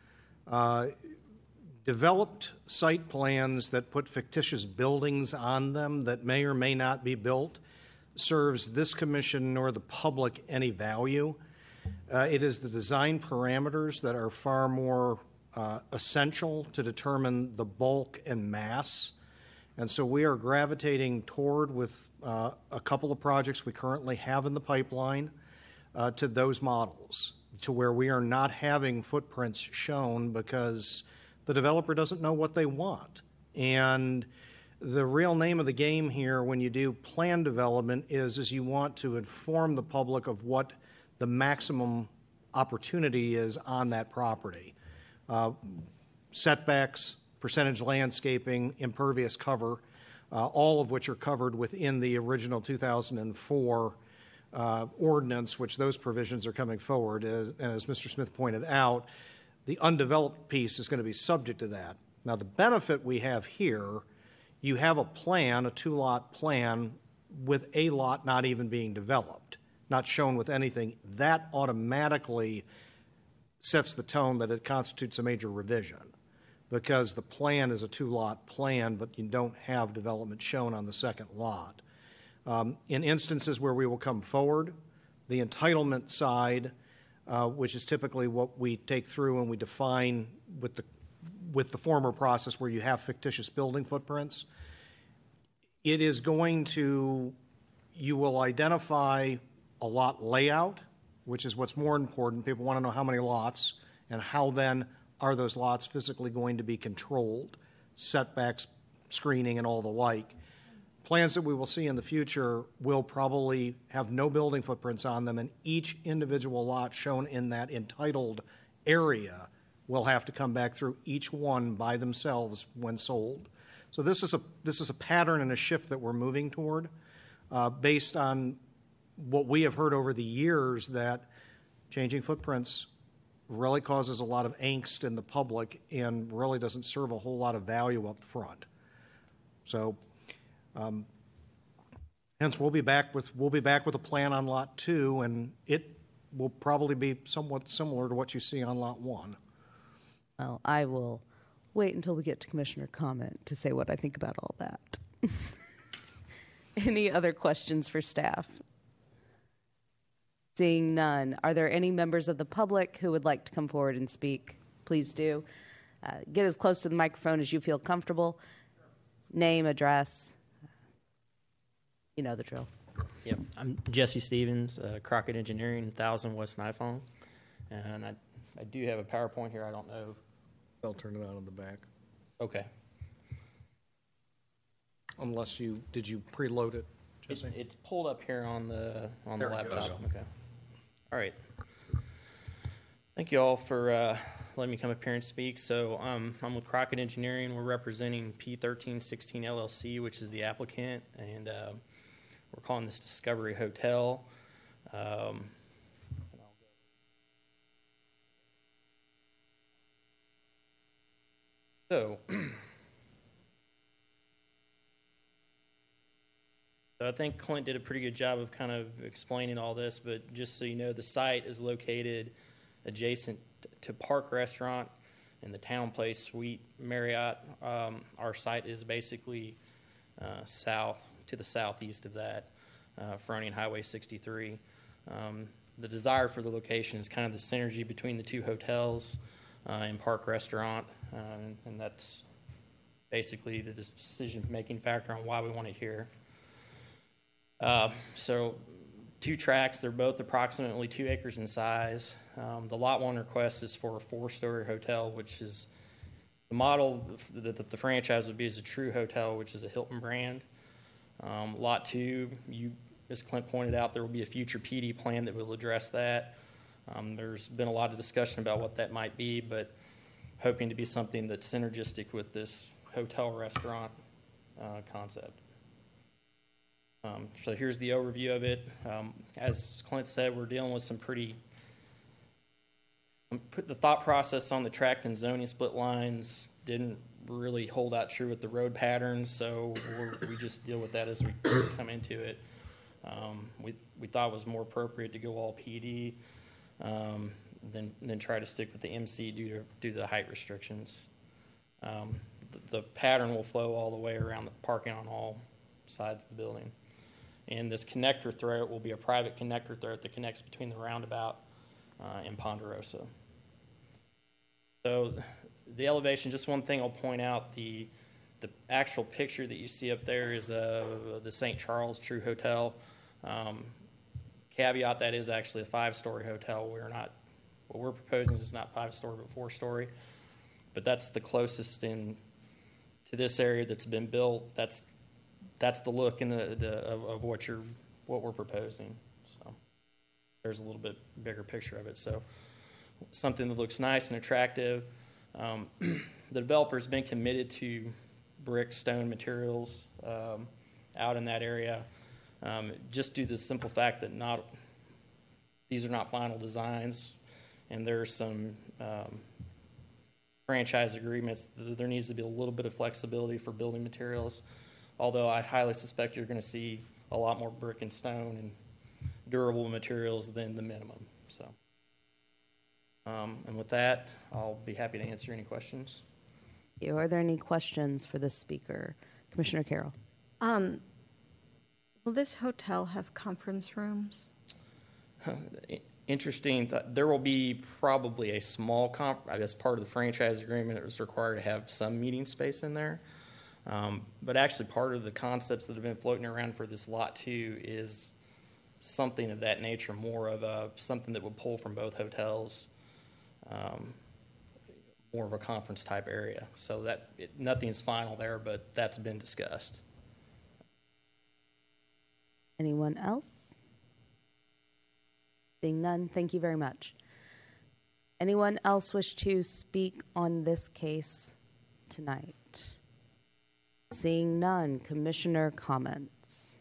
Uh, developed site plans that put fictitious buildings on them that may or may not be built serves this commission nor the public any value. Uh, it is the design parameters that are far more uh, essential to determine the bulk and mass. And so we are gravitating toward, with uh, a couple of projects we currently have in the pipeline, uh, to those models, to where we are not having footprints shown because the developer doesn't know what they want. And the real name of the game here when you do plan development is, is you want to inform the public of what the maximum opportunity is on that property. Uh, setbacks, percentage landscaping, impervious cover, uh, all of which are covered within the original two thousand four uh, ordinance, which those provisions are coming forward. As, and as Mister Smith pointed out, the undeveloped piece is going to be subject to that. Now, the benefit we have here, you have a plan, a two-lot plan, with a lot not even being developed, not shown with anything. That automatically sets the tone that it constitutes a major revision, because the plan is a two-lot plan, but you don't have development shown on the second lot. Um, in instances where we will come forward, the entitlement side, uh, which is typically what we take through and we define with the, with the former process where you have fictitious building footprints, it is going to, you will identify a lot layout, which is what's more important. People want to know how many lots and how then are those lots physically going to be controlled, setbacks, screening, and all the like. Plans that we will see in the future will probably have no building footprints on them, and each individual lot shown in that entitled area will have to come back through each one by themselves when sold. So this is a, this is a pattern and a shift that we're moving toward, uh, based on what we have heard over the years, that changing footprints really causes a lot of angst in the public and really doesn't serve a whole lot of value up front. So, um, hence we'll be back with we'll be back with a plan on lot two, and it will probably be somewhat similar to what you see on lot one. Well, I will wait until we get to commissioner comment to say what I think about all that. Any other questions for staff? Seeing none, are there any members of the public who would like to come forward and speak? Please do. Uh, get as close to the microphone as you feel comfortable. Name, address. You know the drill. Yep, I'm Jesse Stevens, uh, Crockett Engineering, one thousand West Nifong. And I, I do have a PowerPoint here. I don't know. I'll turn it on in the back. Okay. Unless you, did you preload it, It's, Jesse? it's pulled up here on the on There the it laptop. goes. Okay. All right. Thank you all for uh, letting me come up here and speak. So um, I'm with Crockett Engineering. We're representing P thirteen sixteen L L C, which is the applicant, and uh, we're calling this Discovery Hotel. Um, so. So I think Clint did a pretty good job of kind of explaining all this, but just so you know, the site is located adjacent to Park Restaurant and the Town Place Suite Marriott. Um, our site is basically uh, south, to the southeast of that, uh, fronting Highway sixty-three. Um, the desire for the location is kind of the synergy between the two hotels uh, and Park Restaurant, uh, and, and that's basically the decision-making factor on why we want it here. Uh, so two tracks, they're both approximately two acres in size. Um, the Lot one request is for a four-story hotel, which is the model that, that the franchise would be is a true hotel, which is a Hilton brand. Um, Lot two, you, as Clint pointed out, there will be a future P D plan that will address that. Um, there's been a lot of discussion about what that might be, but hoping to be something that's synergistic with this hotel restaurant uh, concept. Um, so here's the overview of it. Um, as Clint said, we're dealing with some pretty, um, put the thought process on the tract and zoning split lines didn't really hold out true with the road patterns, so we're, we just deal with that as we come into it. Um, we, we thought it was more appropriate to go all P D um, than, than try to stick with the M C due to, due to the height restrictions. Um, the, the pattern will flow all the way around the parking on all sides of the building. And this connector throat will be a private connector throat that connects between the roundabout uh, and Ponderosa. So the elevation, just one thing I'll point out, the the actual picture that you see up there is uh, the Saint Charles True Hotel. Um, caveat, that is actually a five-story hotel. We're not, what we're proposing is not five-story but four-story. But that's the closest in to this area that's been built. That's that's the look in the, the of, of what you're what we're proposing. So there's a little bit bigger picture of it. So something that looks nice and attractive. Um, the developer's been committed to brick, stone materials um, out in that area, um, just due to the simple fact that not these are not final designs, and there's some um, franchise agreements. There needs to be a little bit of flexibility for building materials, although I highly suspect you're going to see a lot more brick and stone and durable materials than the minimum. So. Um, and with that, I'll be happy to answer any questions. Are there any questions for the speaker? Commissioner Carroll. Um, will this hotel have conference rooms? Interesting. Th- there will be probably a small, comp- I guess part of the franchise agreement, it was required to have some meeting space in there. Um, but actually part of the concepts that have been floating around for this lot two is something of that nature, more of a, something that would pull from both hotels. Um, more of a conference type area. So that it, nothing's final there, but that's been discussed. Anyone else? Seeing none, thank you very much. Anyone else wish to speak on this case tonight? Seeing none, Commissioner comments.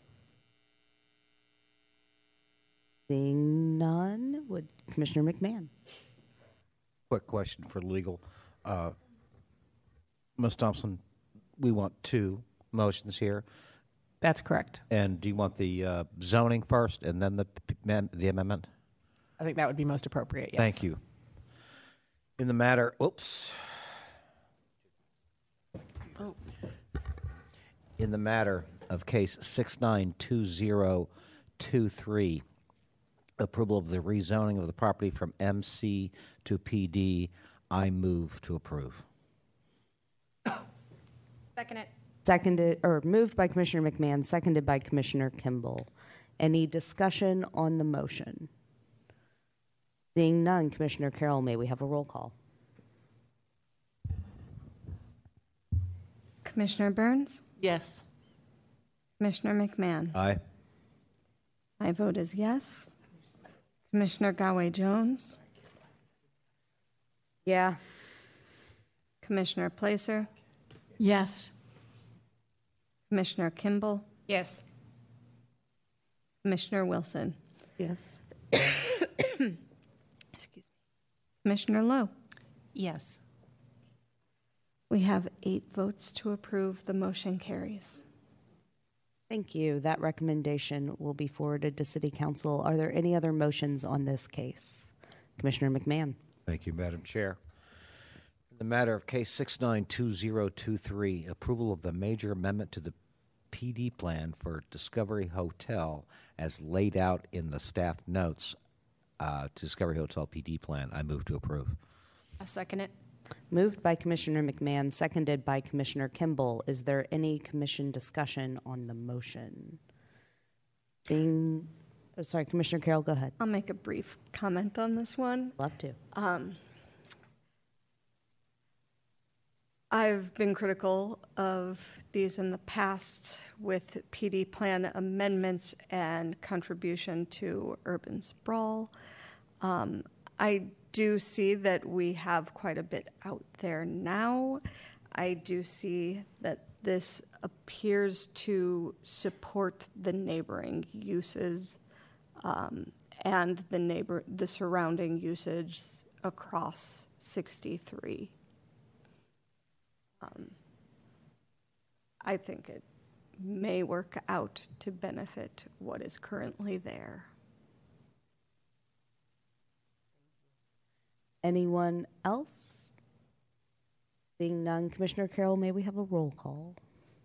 Seeing none, would Commissioner McMahon? Quick question for legal. Uh, Miz Thompson, we want two motions here. That's correct. And do you want the uh, zoning first and then the the amendment? I think that would be most appropriate, yes. Thank you. In the matter, oops. Oh. In the matter of case six nine two zero two three, approval of the rezoning of the property from M C to P D, I move to approve. Second it. Seconded, or moved by Commissioner McMahon, seconded by Commissioner Kimball. Any discussion on the motion? Seeing none, Commissioner Carroll, may we have a roll call? Commissioner Burns? Yes. Commissioner McMahon? Aye. My vote is yes. Commissioner Gaway-Jones? Yeah. Commissioner Placer? Yes. Commissioner Kimball? Yes. Commissioner Wilson? Yes. Excuse me. Commissioner Lowe? Yes. We have eight votes to approve. The motion carries. Thank you. That recommendation will be forwarded to City Council. Are there any other motions on this case? Commissioner McMahon. Thank you, Madam Chair. In the matter of case six nine two zero two three, approval of the major amendment to the P D plan for Discovery Hotel as laid out in the staff notes uh, to Discovery Hotel P D plan, I move to approve. I second it. Moved by Commissioner McMahon, seconded by Commissioner Kimball. Is there any commission discussion on the motion? Seeing, oh, sorry, Commissioner Carroll, go ahead. I'll make a brief comment on this one. Love to. Um, I've been critical of these in the past with P D plan amendments and contribution to urban sprawl. Um, I do see that we have quite a bit out there now. I do see that this appears to support the neighboring uses um, and the neighbor, the surrounding usage across sixty-three. Um, I think it may work out to benefit what is currently there. Anyone else? Seeing none, Commissioner Carroll, may we have a roll call?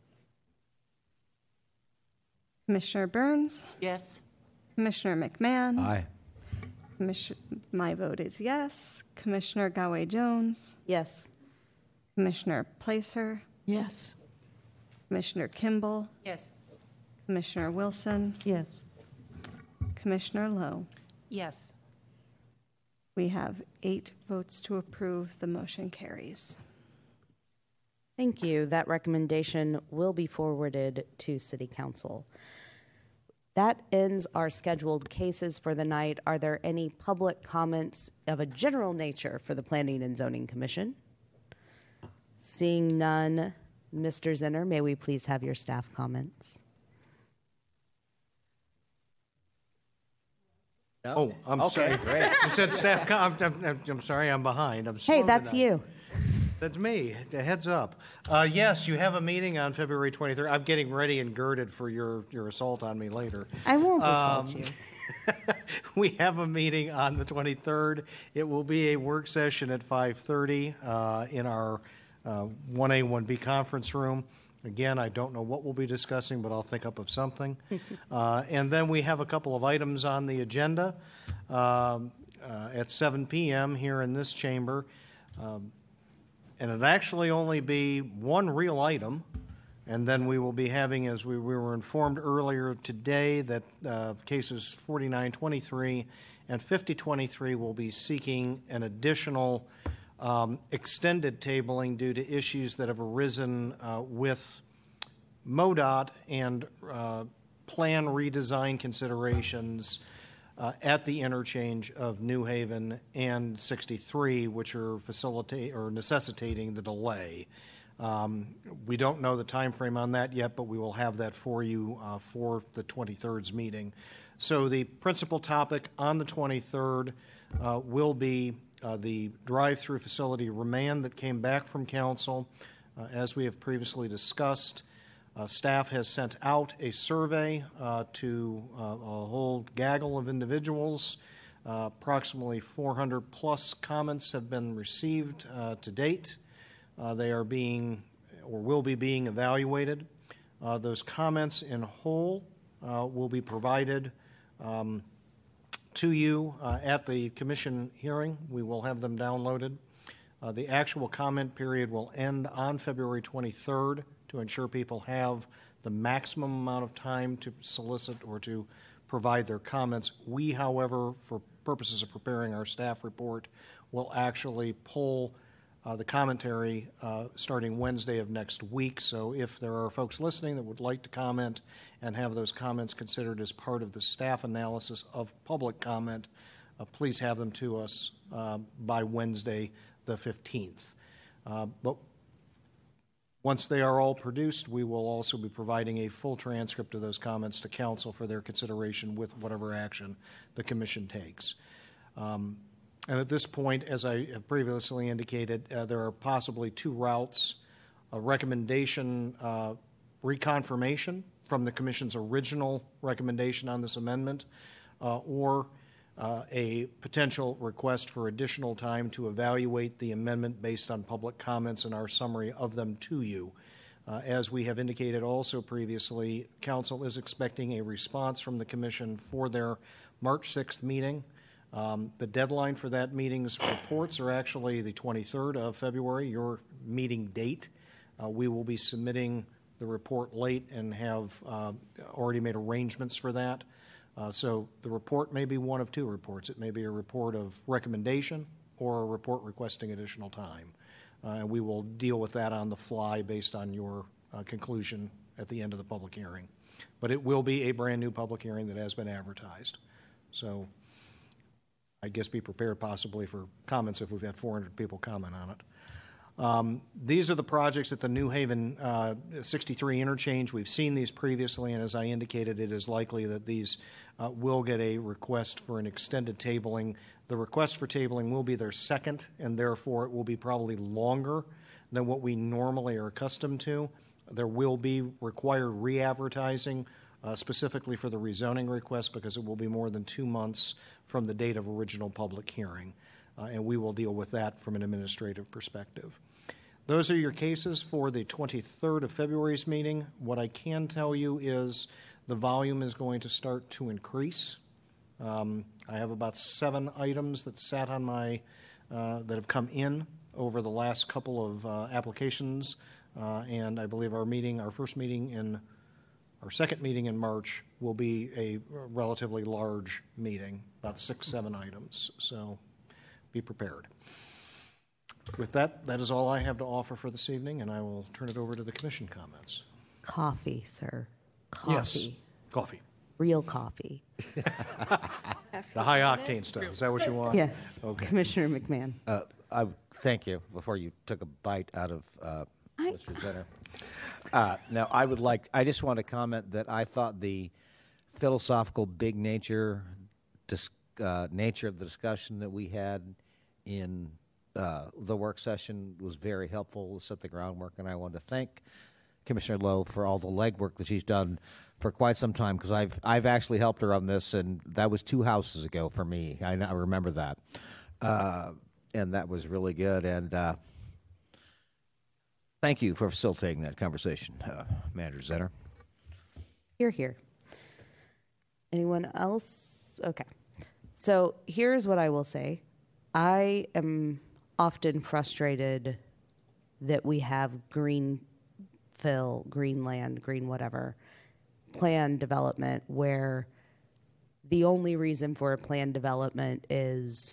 Commissioner Burns? Yes. Commissioner McMahon? Aye. Commissioner, my vote is yes. Commissioner Gaway-Jones? Yes. Commissioner Placer? Yes. Commissioner Kimball? Yes. Commissioner Wilson? Yes. Commissioner Lowe? Yes. We have eight votes to approve. The motion carries. Thank you. That recommendation will be forwarded to City Council. That ends our scheduled cases for the night. Are there any public comments of a general nature for the Planning and Zoning Commission? Seeing none, Mister Zinner, may we please have your staff comments? Oh, I'm Okay, sorry. great. You said staff, com- I'm, I'm, I'm sorry, I'm behind. I'm slow Hey, that's tonight. you. That's me. The heads up. Uh, yes, you have a meeting on February twenty-third. I'm getting ready and girded for your, your assault on me later. I won't assault Um, you. We have a meeting on the twenty-third. It will be a work session at five thirty uh, in our uh, one A, one B conference room. Again, I don't know what we'll be discussing, but I'll think up of something. Uh, And then we have a couple of items on the agenda um, uh, at seven P M here in this chamber. Um, And it'd actually only be one real item. And then we will be having, as we, we were informed earlier today, that uh, cases forty-nine twenty-three and fifty twenty-three will be seeking an additional um, extended tabling due to issues that have arisen uh, with MoDOT and uh, plan redesign considerations uh, at the interchange of New Haven and sixty-three, which are facilitate or necessitating the delay. Um, we don't know the time frame on that yet, but we will have that for you uh, for the twenty-third's meeting. So the principal topic on the twenty-third uh, will be uh, the drive-through facility remand that came back from council. Uh, as we have previously discussed, uh, staff has sent out a survey uh, to uh, a whole gaggle of individuals. Uh, approximately four hundred plus comments have been received uh, to date. Uh, they are being, or will be being evaluated. Uh, those comments in whole uh, will be provided um, to you uh, at the commission hearing. We will have them downloaded. Uh, the actual comment period will end on February twenty-third to ensure people have the maximum amount of time to solicit or to provide their comments. We, however, for purposes of preparing our staff report, will actually pull Uh, the commentary uh, starting Wednesday of next week. So if there are folks listening that would like to comment and have those comments considered as part of the staff analysis of public comment, uh, please have them to us uh, by Wednesday the fifteenth. Uh, but once they are all produced, we will also be providing a full transcript of those comments to council for their consideration with whatever action the commission takes. Um, And at this point, as I have previously indicated, uh, there are possibly two routes: a recommendation uh, reconfirmation from the Commission's original recommendation on this amendment, uh, or uh, a potential request for additional time to evaluate the amendment based on public comments and our summary of them to you. Uh, as we have indicated also previously, Council is expecting a response from the Commission for their March sixth meeting. Um, the deadline for that meeting's reports are actually the twenty-third of February, your meeting date. Uh, we will be submitting the report late and have uh, already made arrangements for that. Uh, So the report may be one of two reports. It may be a report of recommendation or a report requesting additional time. Uh, And we will deal with that on the fly based on your uh, conclusion at the end of the public hearing. But it will be a brand-new public hearing that has been advertised. So I guess be prepared possibly for comments if we've had four hundred people comment on it. Um, These are the projects at the New Haven uh, sixty-three interchange. We've seen these previously, and as I indicated, it is likely that these uh, will get a request for an extended tabling. The request for tabling will be their second, and therefore it will be probably longer than what we normally are accustomed to. There will be required re-advertising uh, specifically for the rezoning request because it will be more than two months from the date of original public hearing. Uh, and we will deal with that from an administrative perspective. Those are your cases for the twenty-third of February's meeting. What I can tell you is the volume is going to start to increase. Um, I have about seven items that sat on my, uh, that have come in over the last couple of uh, applications. Uh, and I believe our meeting, our first meeting in, our second meeting in March will be a relatively large meeting, about six, seven items. So be prepared. With that, that is all I have to offer for this evening, and I will turn it over to the commission comments. Coffee, sir. Coffee. Yes, coffee. Real coffee. The high octane stuff. Is that what you want? Yes. Okay. Commissioner McMahon. Uh, I thank you. Before you took a bite out of uh, I- Mister Zenner. Uh, now, I would like. I just want to comment that I thought the philosophical big nature, dis, uh, nature of the discussion that we had in uh, the work session was very helpful to set the groundwork, and I want to thank Commissioner Lowe for all the legwork that she's done for quite some time, because I've I've actually helped her on this, and that was two houses ago for me. I, I remember that, uh, and that was really good. And uh, thank you for facilitating that conversation, uh, Manager Zenner. Here, here. Anyone else? Okay. So here's what I will say. I am often frustrated that we have green fill, green land, green whatever, plan development where the only reason for a plan development is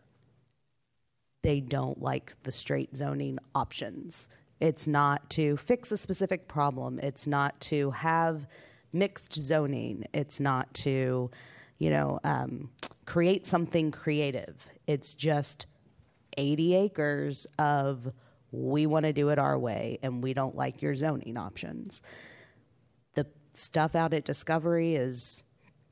they don't like the straight zoning options. It's not to fix a specific problem. It's not to have mixed zoning. It's not to, you know, um, create something creative. It's just eighty acres of we want to do it our way and we don't like your zoning options. The stuff out at Discovery is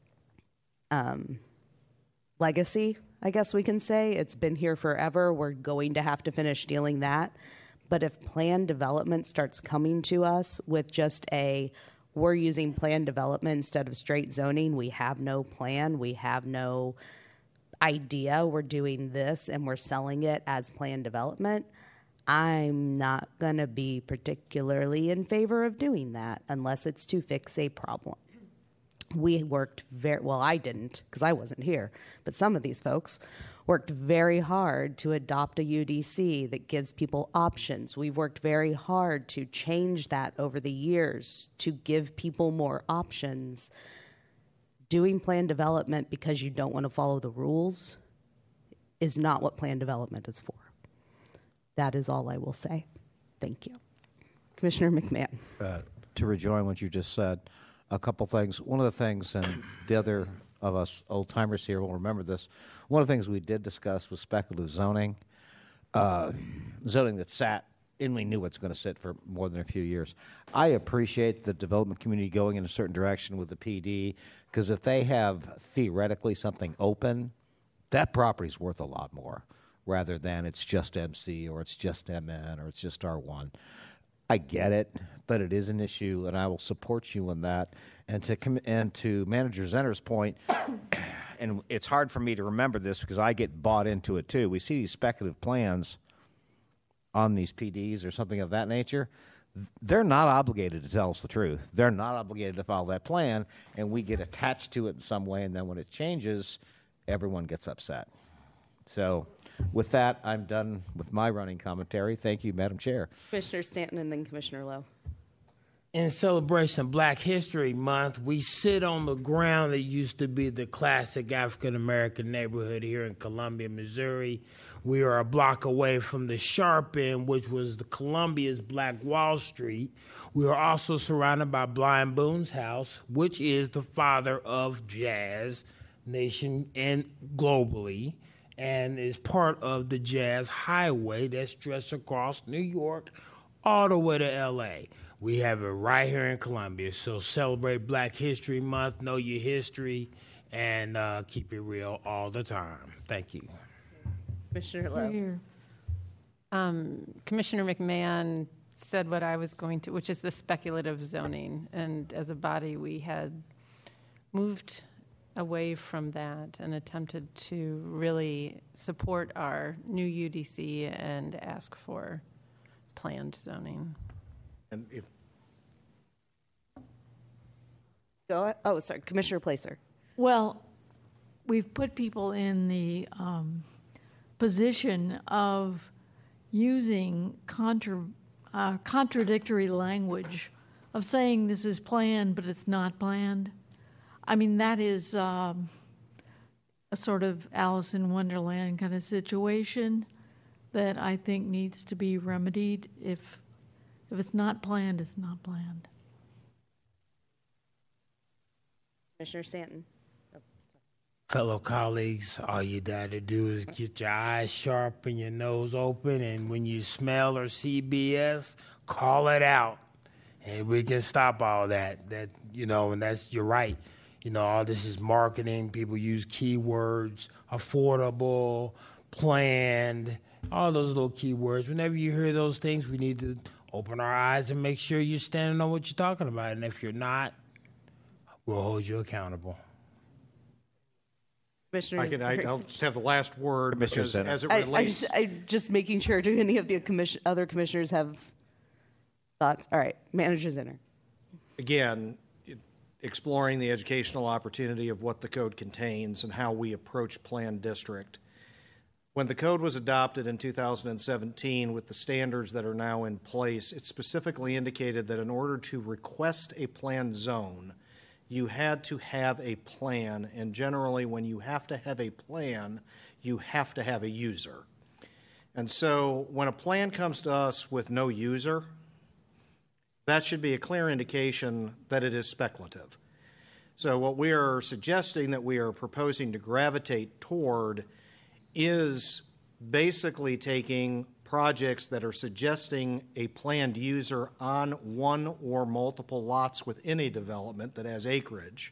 um, legacy, I guess we can say. It's been here forever. We're going to have to finish dealing that. But if planned development starts coming to us with just a, we're using planned development instead of straight zoning, we have no plan, we have no idea, we're doing this and we're selling it as planned development, I'm not going to be particularly in favor of doing that unless it's to fix a problem. We worked very, well, I didn't because I wasn't here, but some of these folks worked very hard to adopt a U D C that gives people options. We've worked very hard to change that over the years to give people more options. Doing plan development because you don't want to follow the rules is not what plan development is for. That is all I will say. Thank you. Commissioner McMahon. Uh, to rejoin what you just said, a couple things. One of the things, and the other of us old timers here will remember this, one of the things we did discuss was speculative zoning, uh, zoning that sat, and we knew it's going to sit for more than a few years. I appreciate the development community going in a certain direction with the P D, because if they have theoretically something open, that property's worth a lot more, rather than it's just M C or it's just M N or it's just R one. I get it, but it is an issue, and I will support you on that. And to com- and to Manager Zenner's point, and it's hard for me to remember this because I get bought into it too. We see these speculative plans on these P Ds or something of that nature. They're not obligated to tell us the truth. They're not obligated to follow that plan, and we get attached to it in some way, and then when it changes, everyone gets upset. So with that, I'm done with my running commentary. Thank you, Madam Chair. Commissioner Stanton and then Commissioner Lowe. in celebration of Black History Month, we sit on the ground that used to be the classic African American neighborhood here in Columbia, Missouri. We are a block away from the sharp end, which was the Columbia's Black Wall Street. We are also surrounded by Blind Boone's house, which is the father of jazz nation and globally, and is part of the Jazz Highway that stretches across New York all the way to L A. We have it right here in Columbia. So celebrate Black History Month, know your history, and uh, keep it real all the time. Thank you. Commissioner Lowe. Um, Commissioner McMahon said what I was going to, which is the speculative zoning. And as a body, we had moved away from that and attempted to really support our new U D C and ask for planned zoning. And if Go ahead. Oh, sorry, Commissioner Placer. Well, we've put people in the um, position of using contra, uh, contradictory language, of saying this is planned, but it's not planned. I mean, that is um, a sort of Alice in Wonderland kind of situation that I think needs to be remedied. If if it's not planned, it's not planned. Commissioner Stanton. Fellow colleagues, all you got to do is get your eyes sharp and your nose open, and when you smell or see B S, call it out, and we can stop all that. That you know, and that's you're right. You know, all this is marketing. People use keywords, affordable, planned, all those little keywords. Whenever you hear those things, we need to open our eyes and make sure you're standing on what you're talking about. And if you're not, we'll hold you accountable. Commissioner, I can, I, I'll just have the last word because as it I, relates. I, I just making sure. Do any of the commission, other commissioners have thoughts? All right, Manager Zinner. Again, it, exploring the educational opportunity of what the code contains and how we approach planned district. When the code was adopted in two thousand seventeen with the standards that are now in place, it specifically indicated that in order to request a planned zone, you had to have a plan, and generally when you have to have a plan, you have to have a user. And so when a plan comes to us with no user, that should be a clear indication that it is speculative. So what we are suggesting that we are proposing to gravitate toward is basically taking projects that are suggesting a planned user on one or multiple lots within a development that has acreage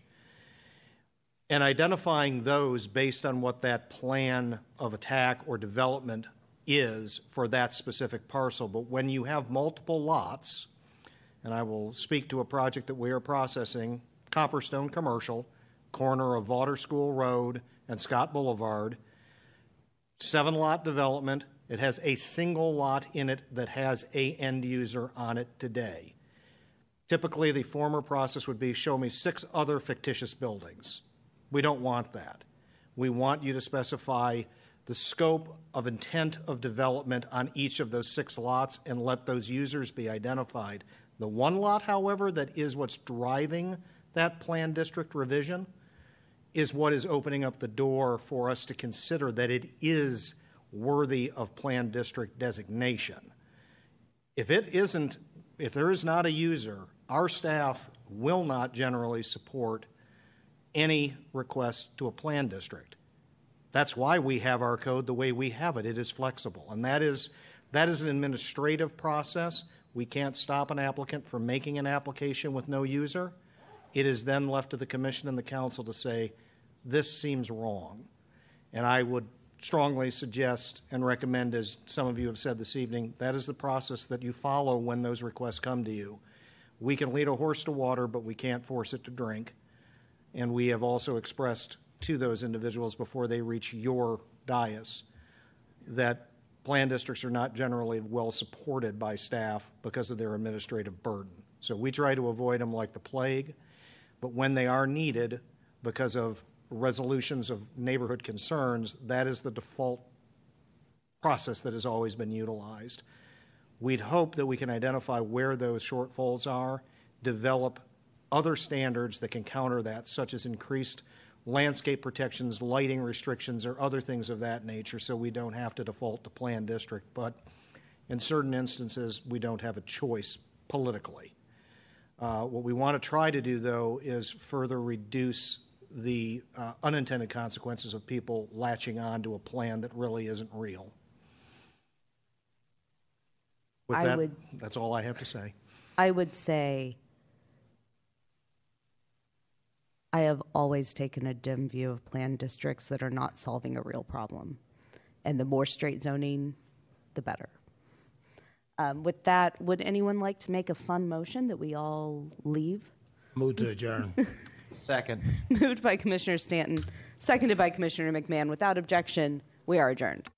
and identifying those based on what that plan of attack or development is for that specific parcel. But when you have multiple lots, and I will speak to a project that we are processing, Copperstone Commercial, corner of Vaughter School Road and Scott Boulevard, seven-lot development. It has a single lot in it that has a end user on it today. Typically, the former process would be show me six other fictitious buildings. We don't want that. We want you to specify the scope of intent of development on each of those six lots and let those users be identified. The one lot, however, that is what's driving that planned district revision is what is opening up the door for us to consider that it is worthy of planned district designation. If it isn't, if there is not a user, our staff will not generally support any request to a planned district. That's why we have our code the way we have it. It is flexible, and that is that is an administrative process. We can't stop an applicant from making an application with no user. It is then left to the commission and the council to say, this seems wrong. And I would strongly suggest and recommend, as some of you have said this evening, that is the process that you follow when those requests come to you. We can lead a horse to water, but we can't force it to drink. And we have also expressed to those individuals before they reach your dais that plan districts are not generally well supported by staff because of their administrative burden. So we try to avoid them like the plague, but when they are needed because of resolutions of neighborhood concerns, that is the default process that has always been utilized. We'd hope that we can identify where those shortfalls are, develop other standards that can counter that, such as increased landscape protections, lighting restrictions, or other things of that nature, so we don't have to default to planned district. But in certain instances, we don't have a choice politically. Uh, what we want to try to do, though, is further reduce the uh, unintended consequences of people latching on to a plan that really isn't real. With I that, would- that's all I have to say. I would say I have always taken a dim view of planned districts that are not solving a real problem. And the more straight zoning, the better. Um, with that, would anyone like to make a fun motion that we all leave? Move to adjourn. Second. Moved by Commissioner Stanton, seconded by Commissioner McMahon. Without objection, we are adjourned.